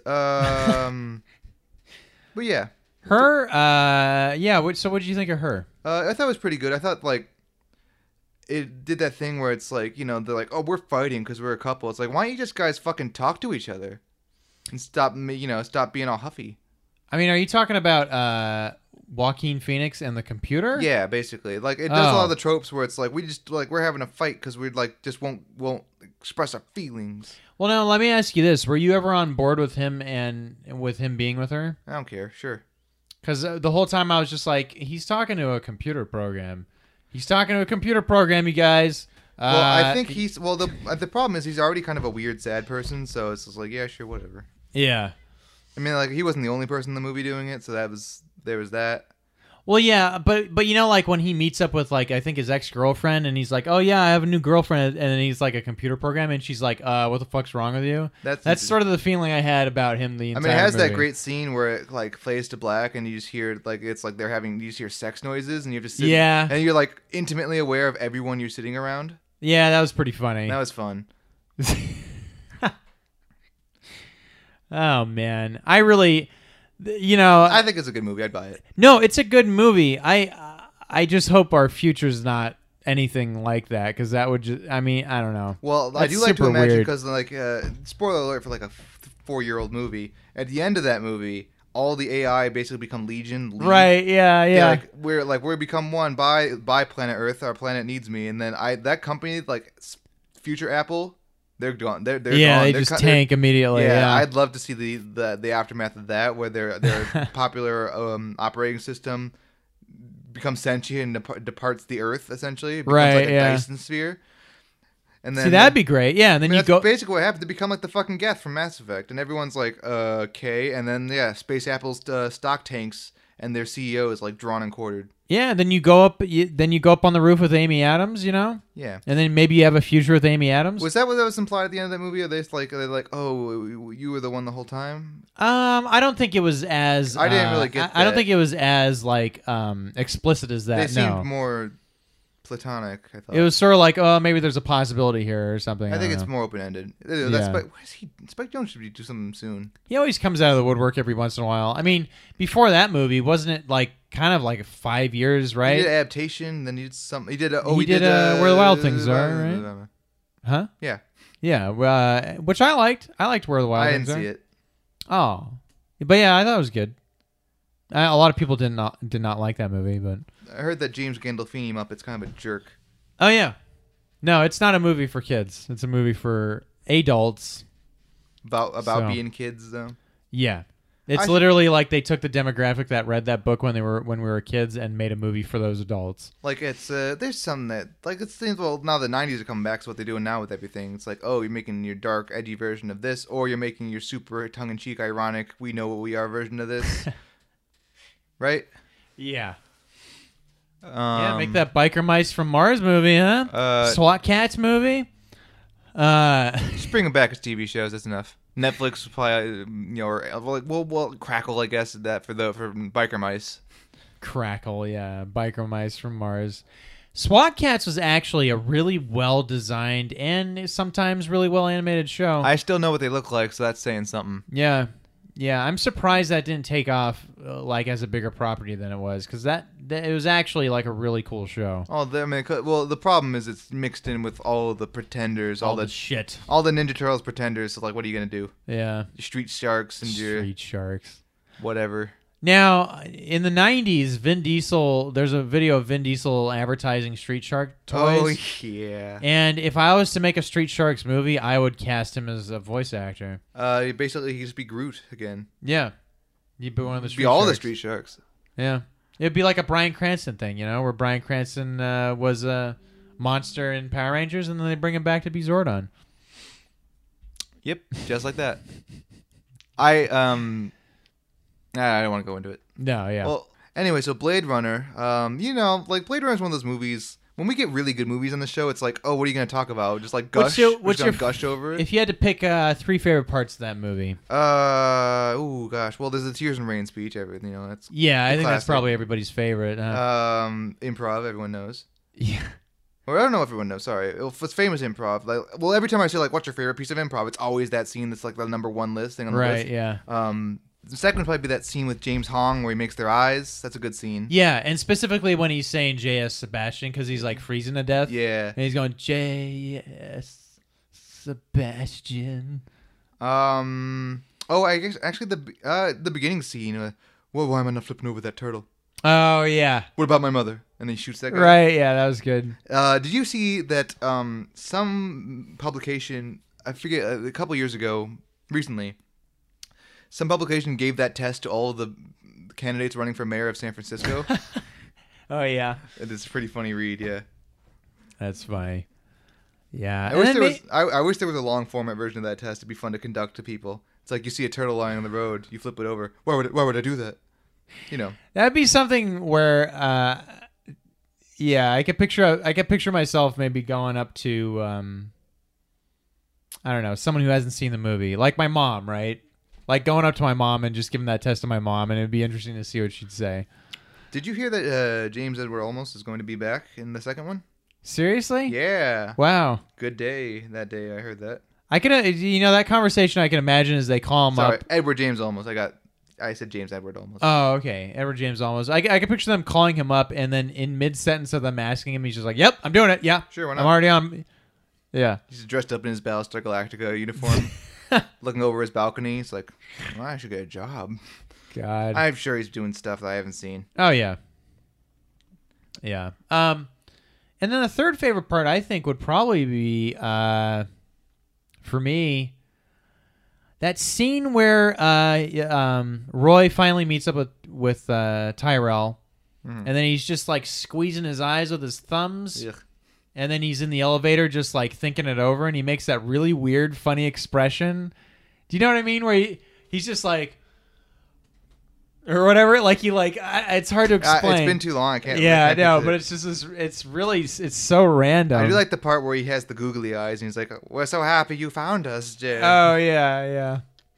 but yeah. Her, yeah. So what did you think of Her? I thought it was pretty good. I thought like it did that thing where it's like, they're like, oh, we're fighting because we're a couple. It's like, why don't you just guys fucking talk to each other and stop being all huffy? I mean, are you talking about Joaquin Phoenix and the computer? Yeah, basically. Like, it does a lot of the tropes where it's like, we just, like, we're having a fight because we, like, just won't express our feelings. Well, now, let me ask you this. Were you ever on board with him and with him being with her? I don't care. Sure. Because the whole time I was just like, he's talking to a computer program. He's talking to a computer program, you guys. Well, I think the problem is he's already kind of a weird, sad person, so it's just like, yeah, sure, whatever. Yeah. I mean, like, he wasn't the only person in the movie doing it, so there was that. Well, yeah, but like when he meets up with, like, I think his ex-girlfriend, and he's like, oh yeah, I have a new girlfriend, and then he's like a computer program, and she's like, what the fuck's wrong with you? That's sort of the feeling I had about him the entire movie. I mean, it has that great scene where it, like, fades to black, and you just hear, like, it's like you just hear sex noises, and you just sit, and you're, like, intimately aware of everyone you're sitting around. Yeah, that was pretty funny. That was fun. Oh man, I really, I think it's a good movie. I'd buy it. No, it's a good movie. I just hope our future's not anything like that, because that would just, I mean, I don't know. Well, I do like to imagine, because, like, spoiler alert for like a 4-year-old movie. At the end of that movie, all the AI basically become Legion. Right? Yeah. We're become one by planet Earth. Our planet needs me, and then that company, like Future Apple. They're gone. They're gone. They just tank immediately. Yeah, I'd love to see the aftermath of that, where their popular operating system becomes sentient and departs the Earth, essentially. It becomes like a Dyson sphere. And then, that'd be great. Yeah, and then that's basically what happened. They become like the fucking Geth from Mass Effect, and everyone's like, okay. And then Space Apple's stock tanks, and their CEO is like drawn and quartered. Yeah, then you go up. Then you go up on the roof with Amy Adams, Yeah, and then maybe you have a future with Amy Adams. Was that what was implied at the end of that movie? Are they like, oh, you were the one the whole time? I don't think it was as. I didn't really get. I don't think it was as like explicit as that. They seemed more platonic. I thought it was sort of like, oh, maybe there's a possibility here or something. I think it's more open ended. Spike Jonze should do something soon. He always comes out of the woodwork every once in a while. I mean, before that movie, wasn't it like kind of like 5 years, right? He did adaptation, then he did something. He did Where the Wild Things Are, right? Huh? Yeah. Yeah, which I liked. I liked Where the Wild Things Are. I didn't see it. Oh, but yeah, I thought it was good. A lot of people did not like that movie, but I heard that James Gandolfini Muppet's kind of a jerk. Oh yeah, no, it's not a movie for kids. It's a movie for adults. About being kids, though. Yeah, it's literally like they took the demographic that read that book when we were kids and made a movie for those adults. Like it's there's some that like it's things. Well, now the '90s are coming back, so what they're doing now with everything, it's like, oh, you're making your dark, edgy version of this, or you're making your super tongue-in-cheek, ironic, we know what we are version of this. Right? Yeah. Make that Biker Mice from Mars movie, huh? SWAT Cats movie. Just bring them back as TV shows. That's enough. Netflix will probably, or we'll Crackle, I guess, that for Biker Mice. Crackle, yeah, Biker Mice from Mars. SWAT Cats was actually a really well designed and sometimes really well animated show. I still know what they look like, so that's saying something. Yeah. Yeah, I'm surprised that didn't take off like as a bigger property than it was, because that it was actually like a really cool show. Oh, I mean, well, the problem is it's mixed in with all the pretenders, all the shit, all the Ninja Turtles pretenders. So, like, what are you gonna do? Yeah, your Street Sharks and Street Sharks, whatever. Now, in the 90s, Vin Diesel, there's a video of Vin Diesel advertising Street Shark toys. Oh, yeah. And if I was to make a Street Sharks movie, I would cast him as a voice actor. Basically, he'd just be Groot again. Yeah. You'd be one of the Street Sharks. All the Street Sharks. Yeah. It'd be like a Bryan Cranston thing, where Bryan Cranston was a monster in Power Rangers, and then they bring him back to be Zordon. Yep, just like that. I don't want to go into it. No, yeah. Well, anyway, so Blade Runner, like Blade Runner is one of those movies. When we get really good movies on the show, it's like, oh, what are you going to talk about? Just like gush, gush over it. If you had to pick 3 favorite parts of that movie, gosh, well, there's the Tears and Rain speech. Everything, that's I think that's probably everybody's favorite. Improv, everyone knows. Yeah. Or I don't know if everyone knows. Sorry, it's famous improv. Like, every time I say like, what's your favorite piece of improv? It's always that scene that's like the number one list thing on the list. Right. Yeah. The second would probably be that scene with James Hong where he makes their eyes. That's a good scene. Yeah, and specifically when he's saying J.S. Sebastian because he's like freezing to death. Yeah. And he's going J.S. Sebastian. Oh, I guess actually the beginning scene. Well, why am I not flipping over that turtle? Oh yeah. What about my mother? And then he shoots that guy. Right. Yeah, that was good. Did you see that some publication? I forget a couple years ago, recently. Some publication gave that test to all of the candidates running for mayor of San Francisco. Oh yeah. It's a pretty funny read. Yeah. That's funny. Yeah. I wish there was a long format version of that test. It'd be fun to conduct to people. It's like you see a turtle lying on the road, you flip it over. Why would I do that? You know. That'd be something where, I could picture myself maybe going up to, I don't know, someone who hasn't seen the movie, like my mom, right? Like going up to my mom and just giving that test to my mom, and it'd be interesting to see what she'd say. Did you hear that James Edward Olmos is going to be back in the second one? Seriously? Yeah. Wow. Good day that day. I heard that. I could, that conversation I can imagine as they call him up. Edward James Olmos. I said James Edward Olmos. Oh, okay. Edward James Olmos. I can picture them calling him up, and then in mid-sentence of them asking him, he's just like, yep, I'm doing it. Yeah. Sure, why not? I'm already on. Yeah. He's dressed up in his Battlestar Galactica uniform, looking over his balcony. He's like, well, I should get a job. God. I'm sure he's doing stuff that I haven't seen. Oh, yeah. Yeah. And then the third favorite part, I think, would probably be, for me, that scene where Roy finally meets up with Tyrell, and then he's just like squeezing his eyes with his thumbs, and then he's in the elevator just like thinking it over, and he makes that really weird, funny expression. Do you know what I mean? Where he's just like, or whatever. Like it's hard to explain. It's been too long. I can't. Yeah, I know, but it's just it's so random. I do like the part where he has the googly eyes and he's like, "We're so happy you found us, Jim." Oh yeah.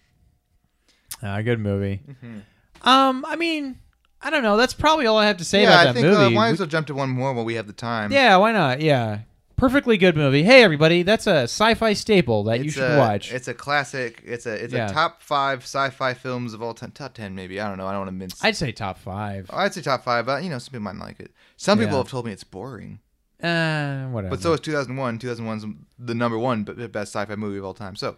Good movie. Mm-hmm. I mean, I don't know. That's probably all I have to say about that movie. I think why as well jump to one more while we have the time. Yeah, why not? Yeah. Perfectly good movie. Hey, everybody, that's a sci-fi staple that you should watch. It's a classic. It's a top 5 sci-fi films of all time. Top 10, maybe. I don't know. I don't want to mince. I'd say top 5. I'd say top 5, but some people might not like it. Some people have told me it's boring. Whatever. But so is 2001. 2001's the number 1 best sci-fi movie of all time. So,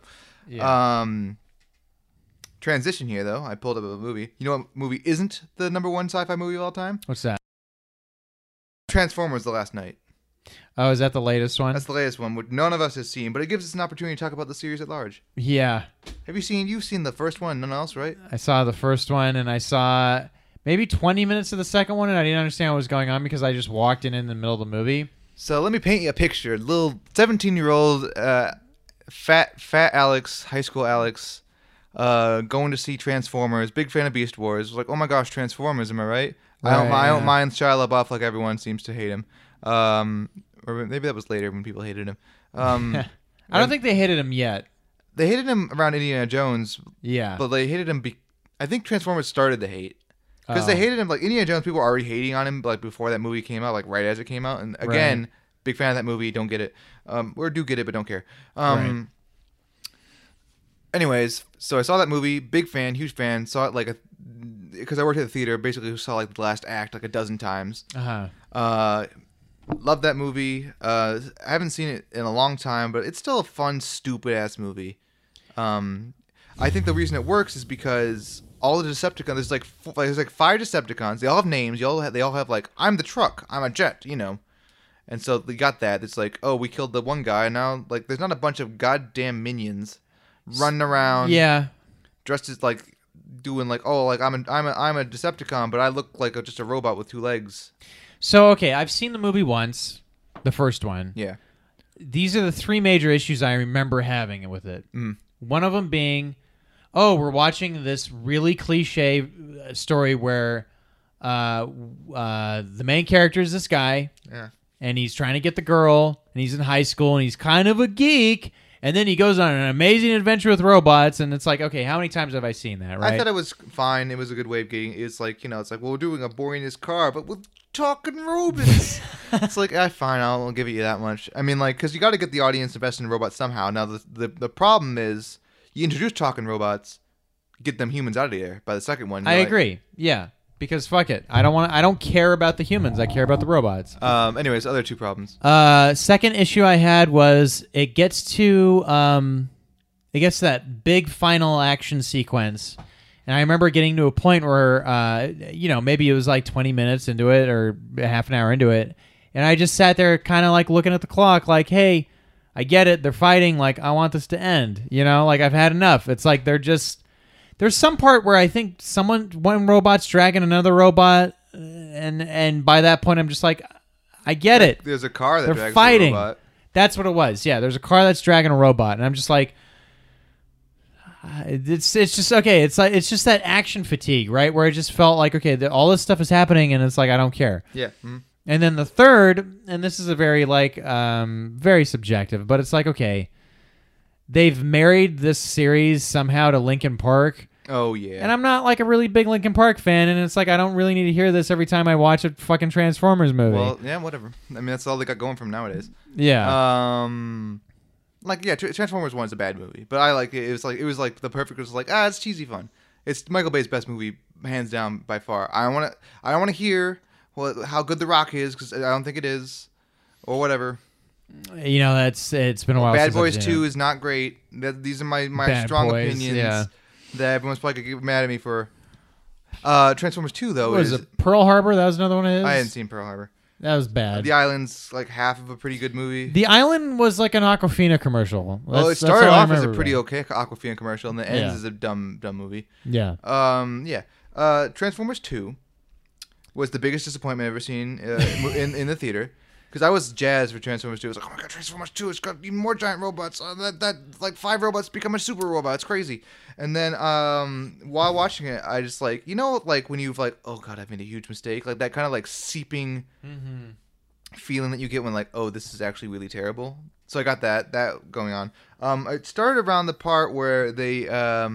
transition here though. I pulled up a movie. You know what movie isn't the number 1 sci-fi movie of all time? What's that? Transformers: The Last Knight. Oh, is that the latest one? That's the latest one, which none of us has seen, but it gives us an opportunity to talk about the series at large. Yeah. You've seen the first one, none else, right? I saw the first one, and I saw maybe 20 minute of the second one, and I didn't understand what was going on because I just walked in the middle of the movie. So let me paint you a picture. Little 17-year-old fat Alex, high school Alex, going to see Transformers, big fan of Beast Wars. Like, oh my gosh, Transformers, am I right? I don't mind Shia LaBeouf like everyone seems to hate him. Or maybe that was later when people hated him. I don't think they hated him yet. They hated him around Indiana Jones. Yeah. But they hated him. I think Transformers started the hate. Because they hated him. Like, Indiana Jones, people were already hating on him like before that movie came out, like right as it came out. And again, big fan of that movie. Don't get it. Or do get it, but don't care. Anyways, so I saw that movie. Big fan, huge fan. Saw it because I worked at the theater. Basically, saw like the last act like a dozen times. Love that movie. I haven't seen it in a long time, but it's still a fun, stupid-ass movie. I think the reason it works is because all the Decepticons, there's like 5 Decepticons. They all have names. They all have like, I'm the truck. I'm a jet, And so they got that. It's like, oh, we killed the one guy. And now, like, there's not a bunch of goddamn minions running around. Yeah. Dressed as like doing like, oh, like I'm a Decepticon, but I look like just a robot with 2 legs. So, okay, I've seen the movie once, the first one. Yeah. These are the 3 major issues I remember having with it. One of them being, we're watching this really cliche story where the main character is this guy. Yeah. And he's trying to get the girl, and he's in high school, and he's kind of a geek. And then he goes on an amazing adventure with robots, and it's like, okay, how many times have I seen that, right? I thought it was fine. It was a good way of getting. It's like, it's like, well, we're doing a boring as car, but with talking robots. It's like, fine, I'll give it you that much. I mean, like, because you got to get the audience invested in robots somehow. Now, the problem is, you introduce talking robots, get them humans out of there by the second one. I agree. Yeah, because fuck it. I don't care about the humans. I care about the robots. Anyways, other two problems. Second issue I had was it gets to that big final action sequence. And I remember getting to a point where, maybe it was like 20 minutes into it or half an hour into it. And I just sat there kind of like looking at the clock like, hey, I get it. They're fighting. Like, I want this to end. Like I've had enough. It's like there's some part where I think one robot's dragging another robot. And by that point, I'm just like, I get it. There's a car that they're drags fighting. a robot. That's what it was. Yeah, there's a car that's dragging a robot. And I'm just like, it's just okay. It's just that action fatigue, right? Where it just felt like, okay, all this stuff is happening, and it's like I don't care. Yeah. Mm-hmm. And then the third, and this is a very very subjective, but it's like, okay, they've married this series somehow to Linkin Park. Oh yeah. And I'm not like a really big Linkin Park fan, and it's like I don't really need to hear this every time I watch a fucking Transformers movie. Well, yeah, whatever. I mean, that's all they got going from nowadays. Yeah. Transformers 1 is a bad movie, but I like it. It was like the perfect. It was like, it's cheesy fun. It's Michael Bay's best movie, hands down by far. I don't want to hear how good The Rock is because I don't think it is, or whatever. It's been a while. Bad since Boys I've seen 2 it. is not great. These are my Bad strong Boys, opinions. yeah. That everyone's probably gonna get mad at me for. Transformers 2 though What was it? Pearl Harbor? That was another one of his? I hadn't seen Pearl Harbor. That was bad. The Island's like half of a pretty good movie. The Island was like an Aquafina commercial. It started off as a pretty okay Aquafina commercial, and the ends as a dumb movie. Yeah. Transformers 2 was the biggest disappointment I've ever seen in the theater. Because I was jazzed for Transformers 2. I was like, oh my god, Transformers 2, it's got even more giant robots. That like 5 robots become a super robot. It's crazy. And then while watching it, I just like, like when you've like, oh god, I've made a huge mistake. Like that kind of like seeping feeling that you get when like, oh, this is actually really terrible. So I got that going on. It started around the part where they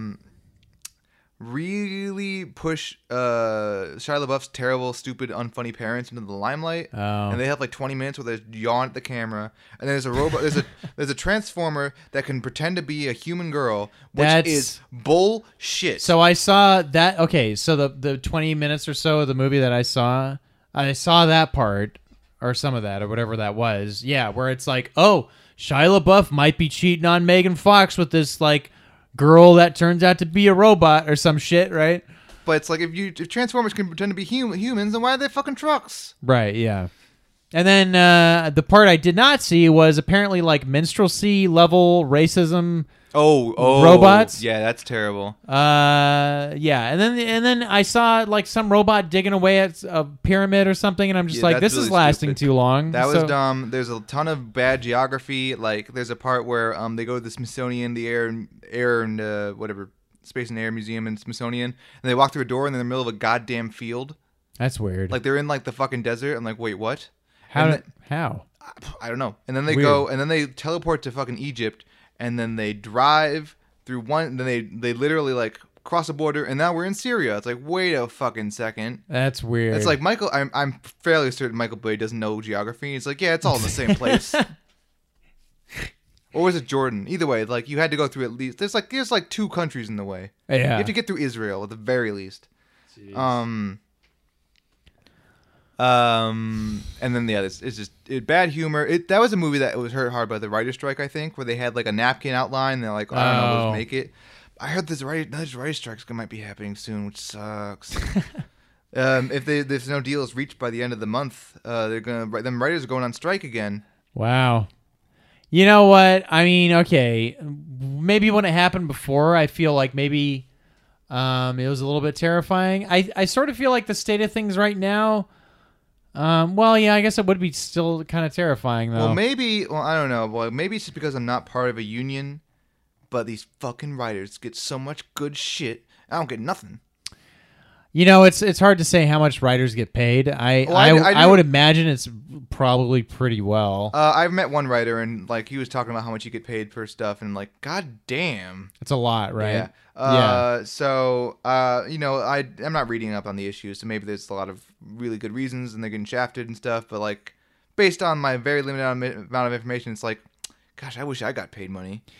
really push Shia LaBeouf's terrible, stupid, unfunny parents into the limelight, and they have like 20 minutes where they yawn at the camera. And then there's a robot, there's a transformer that can pretend to be a human girl, which is bullshit. So I saw that. Okay, so the 20 minutes or so of the movie that I saw that part or some of that or whatever that was. Yeah, where it's like, oh, Shia LaBeouf might be cheating on Megan Fox with this like girl that turns out to be a robot or some shit, right? But it's like if Transformers can pretend to be humans, then why are they fucking trucks? Right, yeah. And then the part I did not see was apparently like minstrelsy level racism. Oh, robots. Yeah, that's terrible. Yeah, and then I saw like some robot digging away at a pyramid or something, and I'm just like, this really is lasting too long. That was dumb. There's a ton of bad geography. Like, there's a part where they go to the Smithsonian, the air and whatever Space and Air Museum in Smithsonian, and they walk through a door and they're in the middle of a goddamn field. That's weird. Like they're in like the fucking desert. I'm like, wait, what? How? I don't know. And then they go, and then they teleport to fucking Egypt. And then they drive through one. Then they literally like cross a border, and now we're in Syria. It's like, wait a fucking second. That's weird. It's like Michael. I'm fairly certain Michael Bay doesn't know geography. He's like, yeah, it's all in the same place. Or was it Jordan? Either way, like you had to go through at least. There's like 2 countries in the way. Yeah. You have to get through Israel at the very least. Jeez. And then it's just bad humor. That was a movie that was hurt hard by the writer's strike, I think, where they had like a napkin outline. And they're like, I don't know, let's make it. I heard this writer's strike might be happening soon, which sucks. If there's no deals reached by the end of the month, them writers are going on strike again. Wow. You know what? I mean, okay, maybe when it happened before, I feel like maybe it was a little bit terrifying. I sort of feel like the state of things right now. Well, yeah, I guess it would be still kind of terrifying, though. Well, I don't know. Well, maybe it's just because I'm not part of a union, but these fucking writers get so much good shit. I don't get nothing. It's hard to say how much writers get paid. I would imagine it's probably pretty well. I've met one writer, and like he was talking about how much you get paid for stuff, and like, god damn, it's a lot, right? Yeah. Yeah. So I'm not reading up on the issues, so maybe there's a lot of really good reasons, and they're getting shafted and stuff. But like, based on my very limited amount of information, it's like, gosh, I wish I got paid money.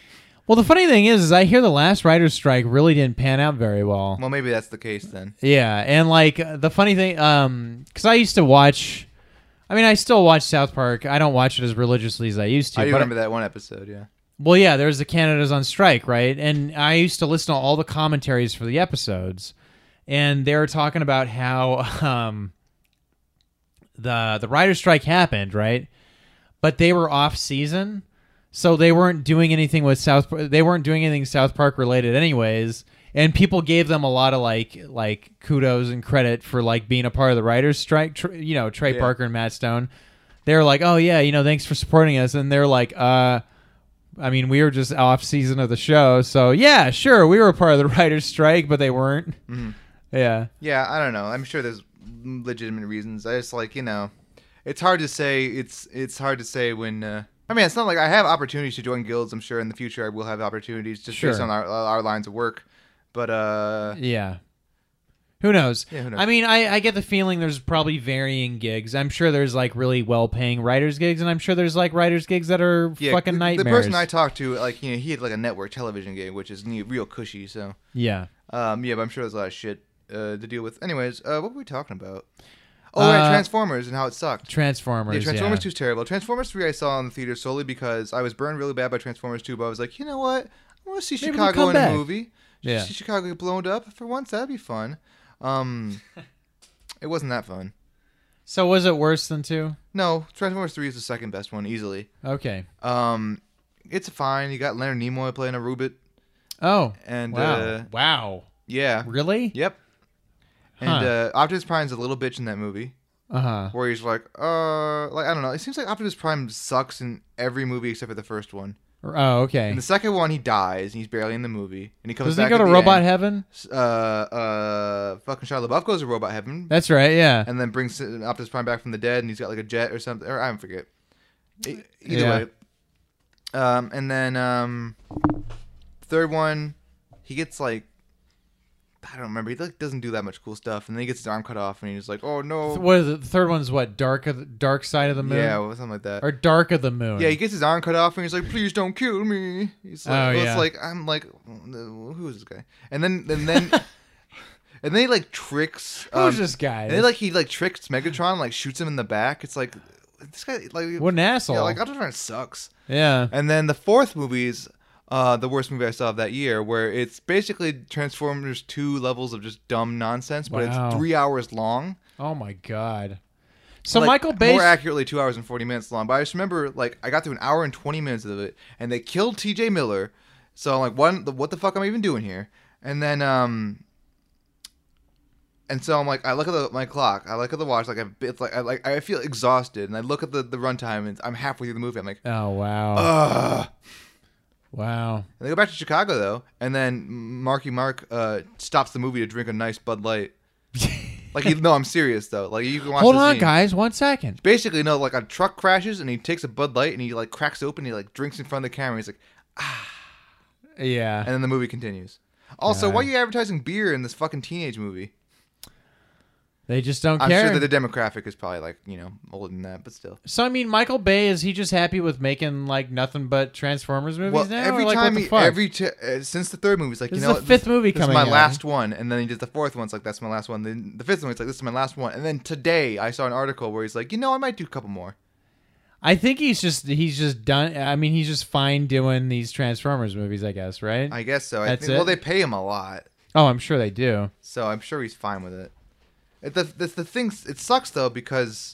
Well, the funny thing is I hear the last writer's strike really didn't pan out very well. Well, maybe that's the case then. Yeah, and like the funny thing, because I used to watch. I mean, I still watch South Park. I don't watch it as religiously as I used to. I do remember that one episode, yeah. Well, yeah, there's the Canada's on strike, right? And I used to listen to all the commentaries for the episodes, and they were talking about how the writer's strike happened, right? But they were off season, so they weren't doing anything with They weren't doing anything South Park related, anyways. And people gave them a lot of like kudos and credit for like being a part of the writers' strike. Trey Parker and Matt Stone. They were like, "Oh yeah, thanks for supporting us." And they're like, I mean, we were just off season of the show, so yeah, sure, we were a part of the writers' strike, but they weren't." Mm-hmm. Yeah. Yeah, I don't know. I'm sure there's legitimate reasons. I just it's hard to say. It's hard to say when. I mean, it's not like I have opportunities to join guilds. I'm sure in the future I will have opportunities just based on our lines of work. But yeah, who knows? Yeah, who knows? I mean, I get the feeling there's probably varying gigs. I'm sure there's like really well-paying writers gigs, and I'm sure there's like writers gigs that are fucking nightmares. The person I talked to, he had like a network television gig, which is real cushy. So yeah, but I'm sure there's a lot of shit to deal with. Anyways, what were we talking about? Oh, right, Transformers and how it sucked. Transformers. Yeah, Transformers 2 is terrible. Transformers 3 I saw in the theater solely because I was burned really bad by Transformers 2, but I was like, you know what? I want to see Chicago in a movie. Yeah. See Chicago get blown up for once. That'd be fun. It wasn't that fun. So was it worse than 2? No, Transformers 3 is the second best one, easily. Okay. It's fine. You got Leonard Nimoy playing a Rubit. Oh. And wow. Wow. Yeah. Really? Yep. And Optimus Prime's a little bitch in that movie. Where he's like, I don't know. It seems like Optimus Prime sucks in every movie except for the first one. Oh, okay. In the second one, he dies, and he's barely in the movie, and he comes Doesn't back. he go to Robot end. Heaven? Fucking Shia LaBeouf goes to Robot Heaven. That's right, yeah. And then brings Optimus Prime back from the dead, and he's got like a jet or something, or I don't forget. Either way. And then third one, he gets like, I don't remember. He doesn't do that much cool stuff, and then he gets his arm cut off, and he's like, "Oh no!" What is it? The third one's what? Dark Side of the Moon. Yeah, something like that. Or Dark of the Moon. Yeah, he gets his arm cut off, and he's like, "Please don't kill me." He's like, yeah. It's like I'm like, who is this guy? And then and then he like tricks. Who's this guy? And then he tricks Megatron, like shoots him in the back. It's like this guy, like what an asshole. Yeah, like Optimus sucks. Yeah. And then the fourth movie's the worst movie I saw of that year, where it's basically Transformers 2 levels of just dumb nonsense, but it's 3 hours long. Oh my god! So like, Michael Bay, more accurately, 2 hours and 40 minutes long. But I just remember, like, I got through an hour and 20 minutes of it, and they killed T.J. Miller. So I'm like, what the fuck am I even doing here? And then and so I'm like, I look at my clock, I look at the watch, I feel exhausted, and I look at the runtime, and I'm halfway through the movie. I'm like, oh wow. Ugh. Wow. And they go back to Chicago, though, and then Marky Mark stops the movie to drink a nice Bud Light. No, I'm serious, though. Like, you can watch Hold the on, scene. guys. 1 second. Basically, no, like, a truck crashes, and he takes a Bud Light, and he, like, cracks open, and he, like, drinks in front of the camera. He's like, ah. Yeah. And then the movie continues. Also, why are you advertising beer in this fucking teenage movie? They just don't I'm care. sure that the demographic is probably, like, older than that, but still. So, I mean, Michael Bay, is he just happy with making, like, nothing but Transformers movies now? Every or, like, time, what the fuck? since the third movie, he's like, this is the fifth movie this coming is my out. last one. And then he did the fourth one. It's like, that's my last one. Then the fifth one, it's like, this is my last one. And then today, I saw an article where he's like, I might do a couple more. I think he's just done. I mean, he's just fine doing these Transformers movies, I guess, right? I guess so. That's it? Well, they pay him a lot. Oh, I'm sure they do. So I'm sure he's fine with it. The thing, it sucks though, because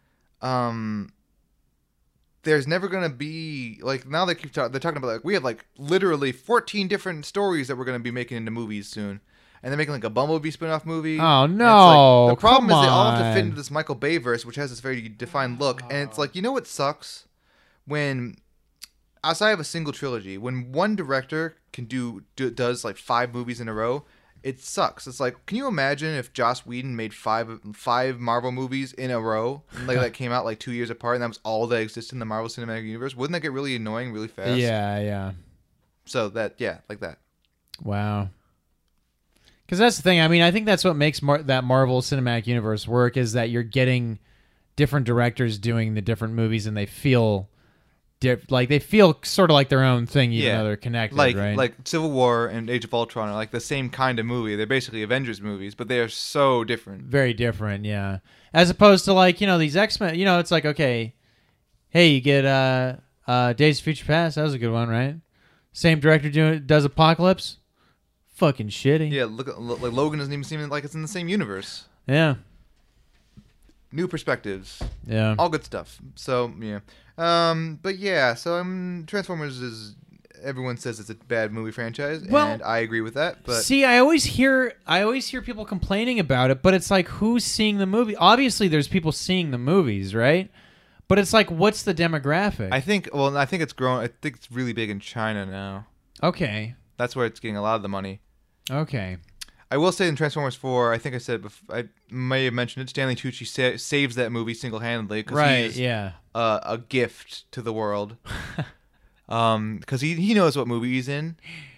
there's never gonna be, like, now they're talking about, like, we have like literally 14 different stories that we're gonna be making into movies soon, and they're making like a Bumblebee spin-off movie. Oh no! Like, the problem come is they all have to on. fit into this Michael Bay verse, which has this very defined look, and it's like, what sucks when, outside of a single trilogy, when one director does like 5 movies in a row. It sucks. It's like, can you imagine if Joss Whedon made five Marvel movies in a row, like that came out like 2 years apart, and that was all that existed in the Marvel Cinematic Universe? Wouldn't that get really annoying really fast? Yeah. So like that. Wow. Because that's the thing. I mean, I think that's what makes that Marvel Cinematic Universe work, is that you're getting different directors doing the different movies, and they feel like they feel sort of like their own thing, even Yeah. though they're connected, Like right? like Civil War and Age of Ultron are like the same kind of movie. They're basically Avengers movies, but they are so different. Very different, yeah. As opposed to like, these X-Men, it's like, okay, hey, you get Days of Future Past. That was a good one, right? Same director does Apocalypse. Fucking shitty. Yeah, like Logan doesn't even seem like it's in the same universe. Yeah. New perspectives, Yeah. all good stuff. So yeah, but yeah, so Transformers is everyone says it's a bad movie franchise, Well, and I agree with that. But see, I always hear people complaining about it, but it's like, who's seeing the movie? Obviously, there's people seeing the movies, right? But it's like, what's the demographic? I think it's grown. I think it's really big in China now. Okay. That's where it's getting a lot of the money. Okay. I will say in Transformers 4, I think I said before, I may have mentioned it. Stanley Tucci saves that movie single-handedly because Right. he's Yeah. a gift to the world. Because he knows what movie he's in.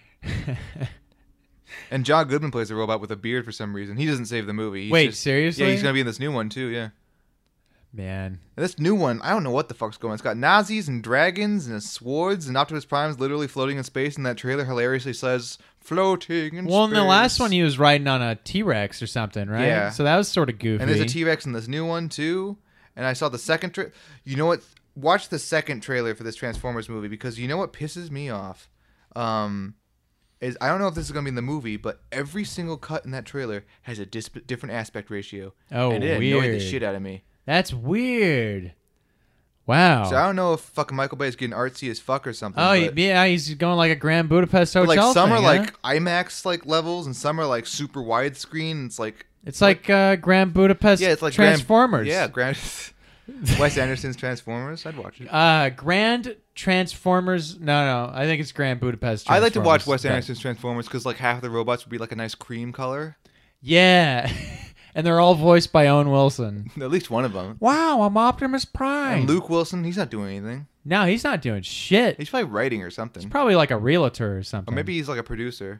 And John Goodman plays a robot with a beard for some reason. He doesn't save the movie. Wait, seriously? Yeah, he's gonna be in this new one too. Yeah. Man. And this new one, I don't know what the fuck's going on. It's got Nazis and dragons and swords and Optimus Prime's literally floating in space, and that trailer hilariously says floating in space. Well, in the last one, he was riding on a T-Rex or something, right? Yeah. So that was sort of goofy. And there's a T-Rex in this new one too. And I saw the second you know what? Watch the second trailer for this Transformers movie, because you know what pisses me off? Is I don't know if this is going to be in the movie, but every single cut in that trailer has a different aspect ratio. Oh, and it annoyed the weird. shit out of me. That's weird. Wow. So I don't know if fucking Michael Bay is getting artsy as fuck or something. Oh, but, yeah, he's going like a Grand Budapest but, Hotel like some thing, are huh? like IMAX like levels, and some are like super widescreen. It's like Grand Budapest yeah, it's like Transformers. Grand Wes Anderson's Transformers. I'd watch it. Grand Transformers. No, I think it's Grand Budapest I Transformers. like to watch Wes Okay. Anderson's Transformers because like half of the robots would be like a nice cream color. Yeah. And they're all voiced by Owen Wilson. At least one of them. Wow, I'm Optimus Prime. And Luke Wilson, he's not doing anything. No, he's not doing shit. He's probably writing or something. He's probably like a realtor or something. Or maybe he's like a producer.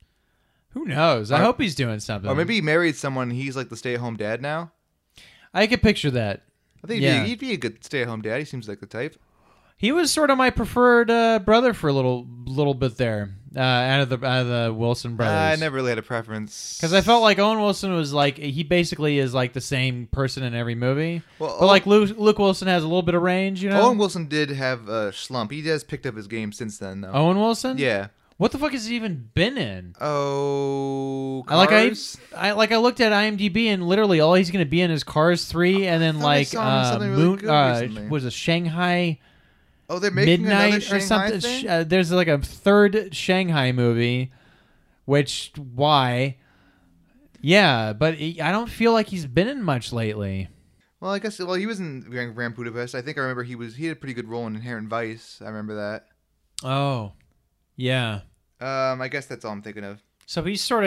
Who knows? I hope he's doing something. Or maybe he married someone. He's like the stay-at-home dad now. I could picture that. I think Yeah. he'd be a good stay-at-home dad. He seems like the type. He was sort of my preferred brother for a little bit there, out of the Wilson brothers. I never really had a preference. Because I felt like Owen Wilson was like, he basically is like the same person in every movie. Well, But like Luke Wilson has a little bit of range, you know? Owen Wilson did have a slump. He has picked up his game since then, though. Owen Wilson? Yeah. What the fuck has he even been in? Oh, Cars? Cars? I looked at IMDb and literally all he's going to be in is Cars 3 and then I thought I like saw him in something really good recently. was a Shanghai Oh, they're making another Midnight Shanghai or something. thing? There's like a third Shanghai movie, which why? Yeah, but I don't feel like he's been in much lately. Well, I guess. Well, he was in Grand Budapest. I think I remember he had a pretty good role in Inherent Vice. I remember that. Oh, yeah. I guess that's all I'm thinking of. So he's sort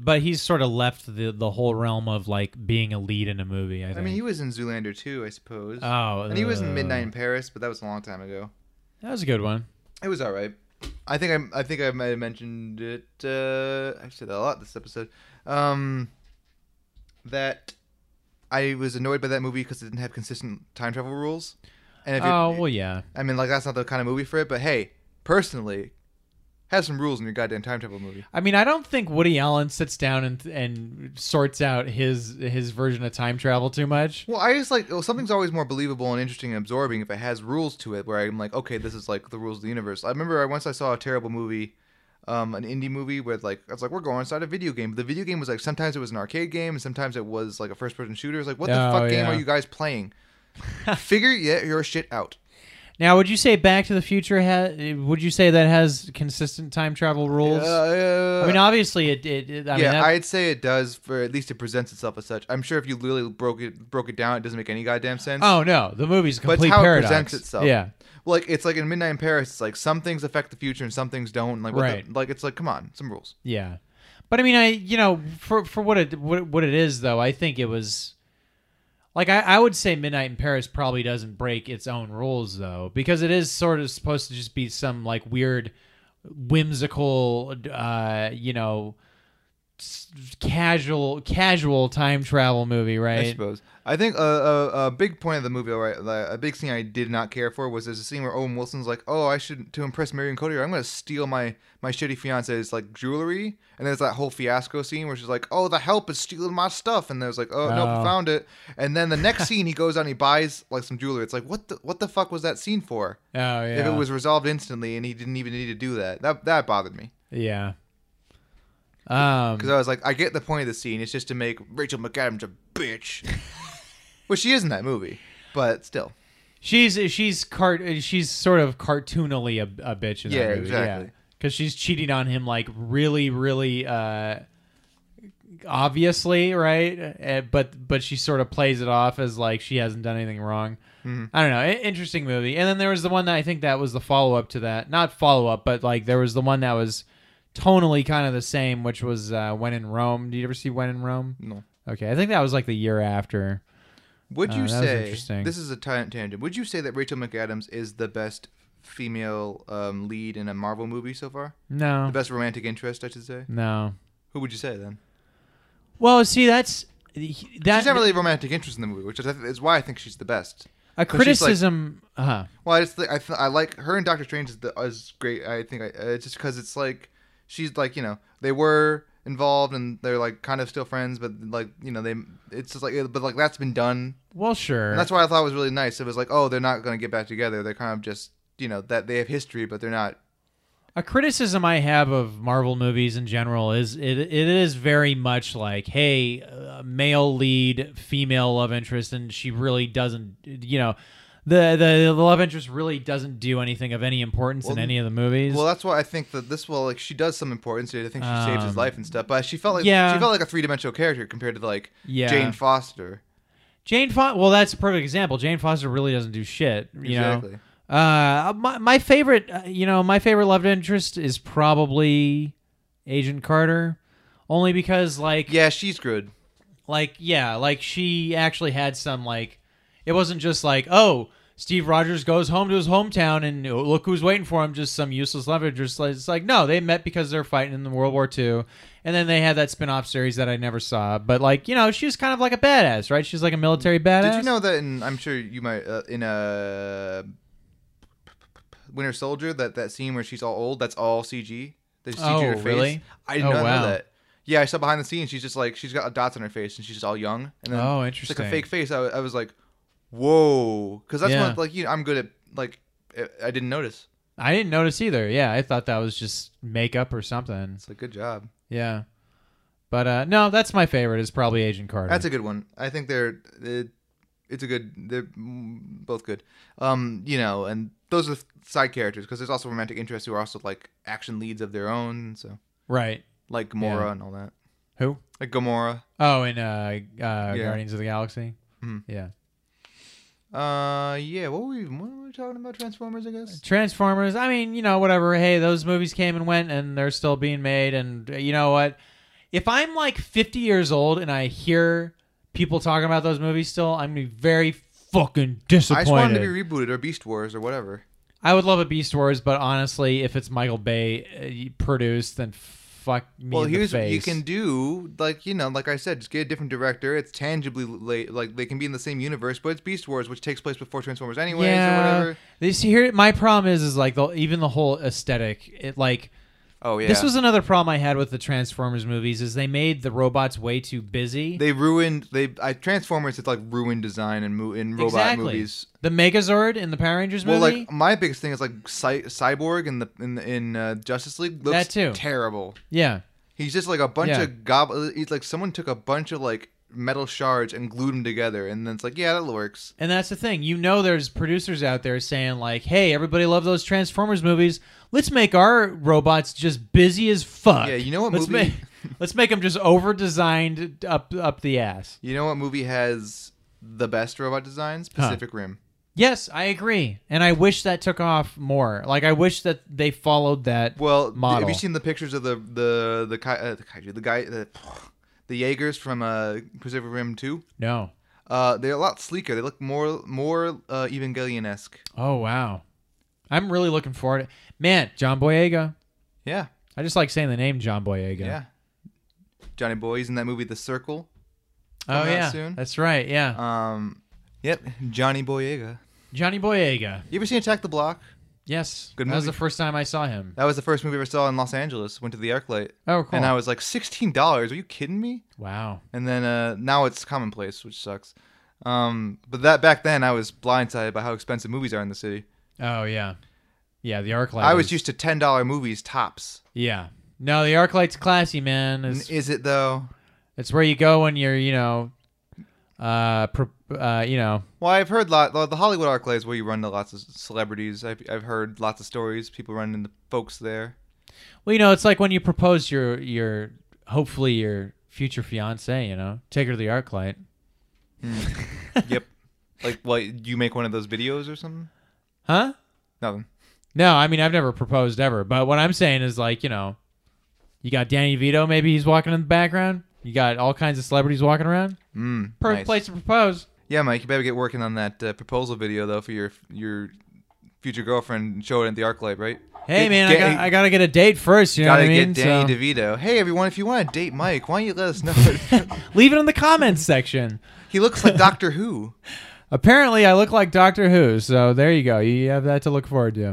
of left the whole realm of like being a lead in a movie. I think. I mean, he was in Zoolander too, I suppose. Oh, and he was in Midnight in Paris, but that was a long time ago. That was a good one. It was all right. I think I might have mentioned it. I've said that a lot this episode. That I was annoyed by that movie because it didn't have consistent time travel rules. And if Well, yeah. I mean, like that's not the kind of movie for it. But hey, personally, have some rules in your goddamn time travel movie. I mean, I don't think Woody Allen sits down and sorts out his version of time travel too much. Well, I just something's always more believable and interesting and absorbing if it has rules to it. Where I'm like, okay, this is like the rules of the universe. I remember once I saw a terrible movie, an indie movie where I was like, we're going inside a video game. But the video game was like sometimes it was an arcade game and sometimes it was like a first-person shooter. It's like, what the fuck game are you guys playing? Figure your shit out. Now, would you say Back to the Future would you say that has consistent time travel rules? I mean, obviously I'd say it does. For at least it presents itself as such. I'm sure if you literally broke it down, it doesn't make any goddamn sense. Oh no, the movie's a complete but it's how paradox. it presents itself. Yeah. Well, like it's like in Midnight in Paris. It's like some things affect the future and some things don't. Like Right. It's like come on, some rules. Yeah. But I mean, for what it is though, I think it was. Like, I would say Midnight in Paris probably doesn't break its own rules, though, because it is sort of supposed to just be some, like, weird, whimsical, casual time travel movie, I right? suppose. I think a big point of the movie, right, a big scene I did not care for was there's a scene where Owen Wilson's like, "Oh, I should to impress Marion Cotillard, I'm gonna steal my shitty fiance's like jewelry." And there's that whole fiasco scene where she's like, "Oh, the help is stealing my stuff," and there's like, "Oh, nope, we found it." And then the next scene, he goes out and he buys like some jewelry. It's like, what the fuck was that scene for? Oh yeah. If it was resolved instantly and he didn't even need to do that, that bothered me. Yeah. Because I was like, I get the point of the scene. It's just to make Rachel McAdams a bitch. Well, she is in that movie, but still. She's sort of cartoonily a bitch in that movie. Exactly. Yeah, because she's cheating on him like really, really obviously, right? But she sort of plays it off as like she hasn't done anything wrong. Mm-hmm. I don't know. Interesting movie. And then there was the one that I think that was the follow up to that. Not follow up, but like there was the one that was tonally kind of the same, which was When in Rome. Did you ever see When in Rome? No. Okay, I think that was like the year after. Would you that was say interesting. this is a tangent? Would you say that Rachel McAdams is the best female lead in a Marvel movie so far? No. The best romantic interest, I should say. No. Who would you say then? Well, see, she's not really a romantic interest in the movie, which is why I think she's the best. A criticism. Well, I like her and Doctor Strange is great. I think it's just because it's like she's like they were involved and they're like kind of still friends, but like it's just like but like that's been done. Well, sure. And that's why I thought it was really nice. It was like, oh, they're not going to get back together. They're kind of just that they have history, but they're not. A criticism I have of Marvel movies in general is it is very much like, hey, male lead, female love interest, and she really doesn't, the love interest really doesn't do anything of any importance in any of the movies. Well, that's why I think that she does some importance. I think she saves his life and stuff, but she felt like she felt like a three-dimensional character compared to like Jane Foster. Well, that's a perfect example. Jane Foster really doesn't do shit. Exactly. My favorite, my favorite love interest is probably Agent Carter, only because like she's good. Like she actually had some like, it wasn't just like, oh, Steve Rogers goes home to his hometown and look who's waiting for him, just some useless love interest. It's like, no, they met because they're fighting in the World War II. And then they had that spin-off series that I never saw. But like, she was kind of like a badass, right? She's like a military badass. Did you know that I'm sure you might, in a Winter Soldier, that scene where she's all old, that's all CG? They just CG her face. Really? I did not know that. Yeah, I saw behind the scenes, she's just like, she's got dots on her face and she's just all young. And then interesting. It's like a fake face. I was like, whoa. Because that's what, like, I'm good at, like, I didn't notice. I didn't notice either. Yeah, I thought that was just makeup or something. It's a good job. Yeah. But no, that's my favorite. Is probably Agent Carter. That's a good one. I think they're both good. And those are side characters because there's also romantic interests who are also like action leads of their own. So right, like Gamora and all that. Who? Like Gamora. Oh, in Guardians of the Galaxy. Mm-hmm. Yeah. What were we talking about? Transformers, I guess. Transformers. I mean, whatever. Hey, those movies came and went, and they're still being made. And you know what? If I'm like 50 years old and I hear people talking about those movies still, I'm gonna be very fucking disappointed. I just want them to be rebooted or Beast Wars or whatever. I would love a Beast Wars, but honestly, if it's Michael Bay produced, then fuck me in the face. Well, here's what you can do. Like, like I said, just get a different director. It's tangibly like they can be in the same universe, but it's Beast Wars, which takes place before Transformers anyways or whatever. Here, my problem is like even the whole aesthetic. It like. Oh yeah. This was another problem I had with the Transformers movies is they made the robots way too busy. They ruined Transformers. It's like ruined design in robot movies. The Megazord in the Power Rangers movie. Well, like my biggest thing is like Cyborg in Justice League looks that too. Terrible. Yeah. He's just like a bunch of he's like someone took a bunch of like metal shards and glued them together, and then it's like, yeah, that works. And that's the thing. There's producers out there saying like, hey, everybody love those Transformers movies. Let's make our robots just busy as fuck. Yeah, you know what movie? Let's make them just over-designed up the ass. You know what movie has the best robot designs? Pacific Rim. Yes, I agree. And I wish that took off more. Like, I wish that they followed that model. Have you seen the pictures of the Jaegers from Pacific Rim 2? No. They're a lot sleeker. They look more Evangelion-esque. Oh, wow. I'm really looking forward to John Boyega. Yeah. I just like saying the name John Boyega. Yeah. Johnny Boy. He's in that movie The Circle. Oh coming out yeah, soon. that's right. Yeah, Yep, Johnny Boyega. Johnny Boyega. You ever seen Attack the Block? Yes, Good that was movie. the first time I saw him. That was the first movie I ever saw in Los Angeles. Went to the ArcLight. Oh, cool. And I was like, $16? Are you kidding me? Wow. And then now it's commonplace, which sucks. But that back then, I was blindsided by how expensive movies are in the city. Oh yeah, yeah. The ArcLight. I was used to $10 movies tops. Yeah. No, the ArcLight's classy, man. Is it though? It's where you go when you're, you know. Well, I've heard the Hollywood ArcLight is where you run to lots of celebrities. I've heard lots of stories, people running into folks there. Well, you know, it's like when you propose your hopefully your future fiance. You know, take her to the ArcLight. Yep. Like, what, you make one of those videos or something? Huh? Nothing. No, I mean I've never proposed ever. But what I'm saying is like, you know, you got Danny DeVito. Maybe he's walking in the background. You got all kinds of celebrities walking around. Perfect Nice. place to propose. Yeah, Mike, you better get working on that proposal video though for your future girlfriend and show it at the ArcLight, right? Hey man, I gotta get a date first. You know what I mean? Gotta get Danny DeVito. Hey everyone, if you want to date Mike, why don't you let us know? Leave it in the comments section. He looks like Doctor Who. Apparently, I look like Doctor Who, so there you go. You have that to look forward to.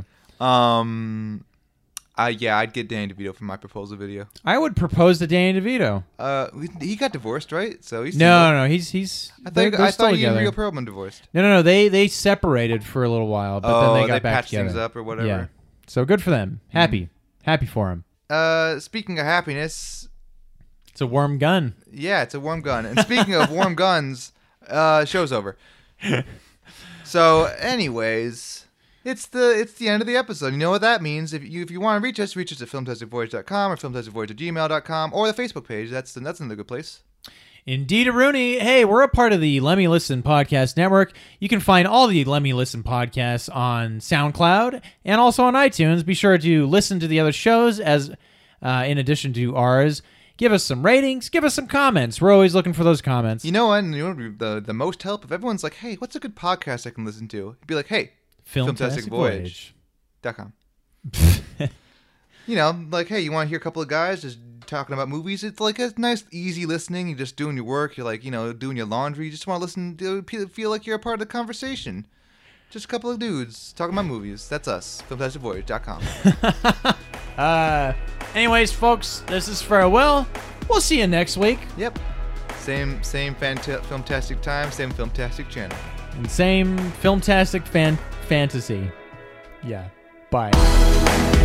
Yeah, I'd get Danny DeVito for my proposal video. I would propose to Danny DeVito. He got divorced, right? So he's No, he's. I they're thought still you and together. Rhea Perlman divorced. No. They separated for a little while, but then they got back patched together. things up or whatever. Yeah. So good for them. Happy for him. Speaking of happiness, It's a warm gun. yeah, it's a warm gun. And speaking of warm guns, show's over. So, anyways, it's the end of the episode. You know what that means. If you want to reach us at filmtasticvoyage.com or filmtasticvoyage@gmail.com or the Facebook page. That's another good place. Indeed, Rooney. Hey, we're a part of the Let Me Listen podcast network. You can find all the Let Me Listen podcasts on SoundCloud and also on iTunes. Be sure to listen to the other shows as in addition to ours. Give us some ratings. Give us some comments. We're always looking for those comments. You know what? The most help if everyone's like, hey, what's a good podcast I can listen to? You'd be like, hey, filmtasticvoyage.com. You know, like, hey, you want to hear a couple of guys just talking about movies? It's like a nice, easy listening. You're just doing your work. You're like, you know, doing your laundry. You just want to listen to feel like you're a part of the conversation. Just a couple of dudes talking about movies. That's us. filmtasticvoyage.com. Anyways, folks, this is farewell. We'll see you next week. Yep. Same Filmtastic time, same Filmtastic channel. And same Filmtastic fantasy. Yeah. Bye.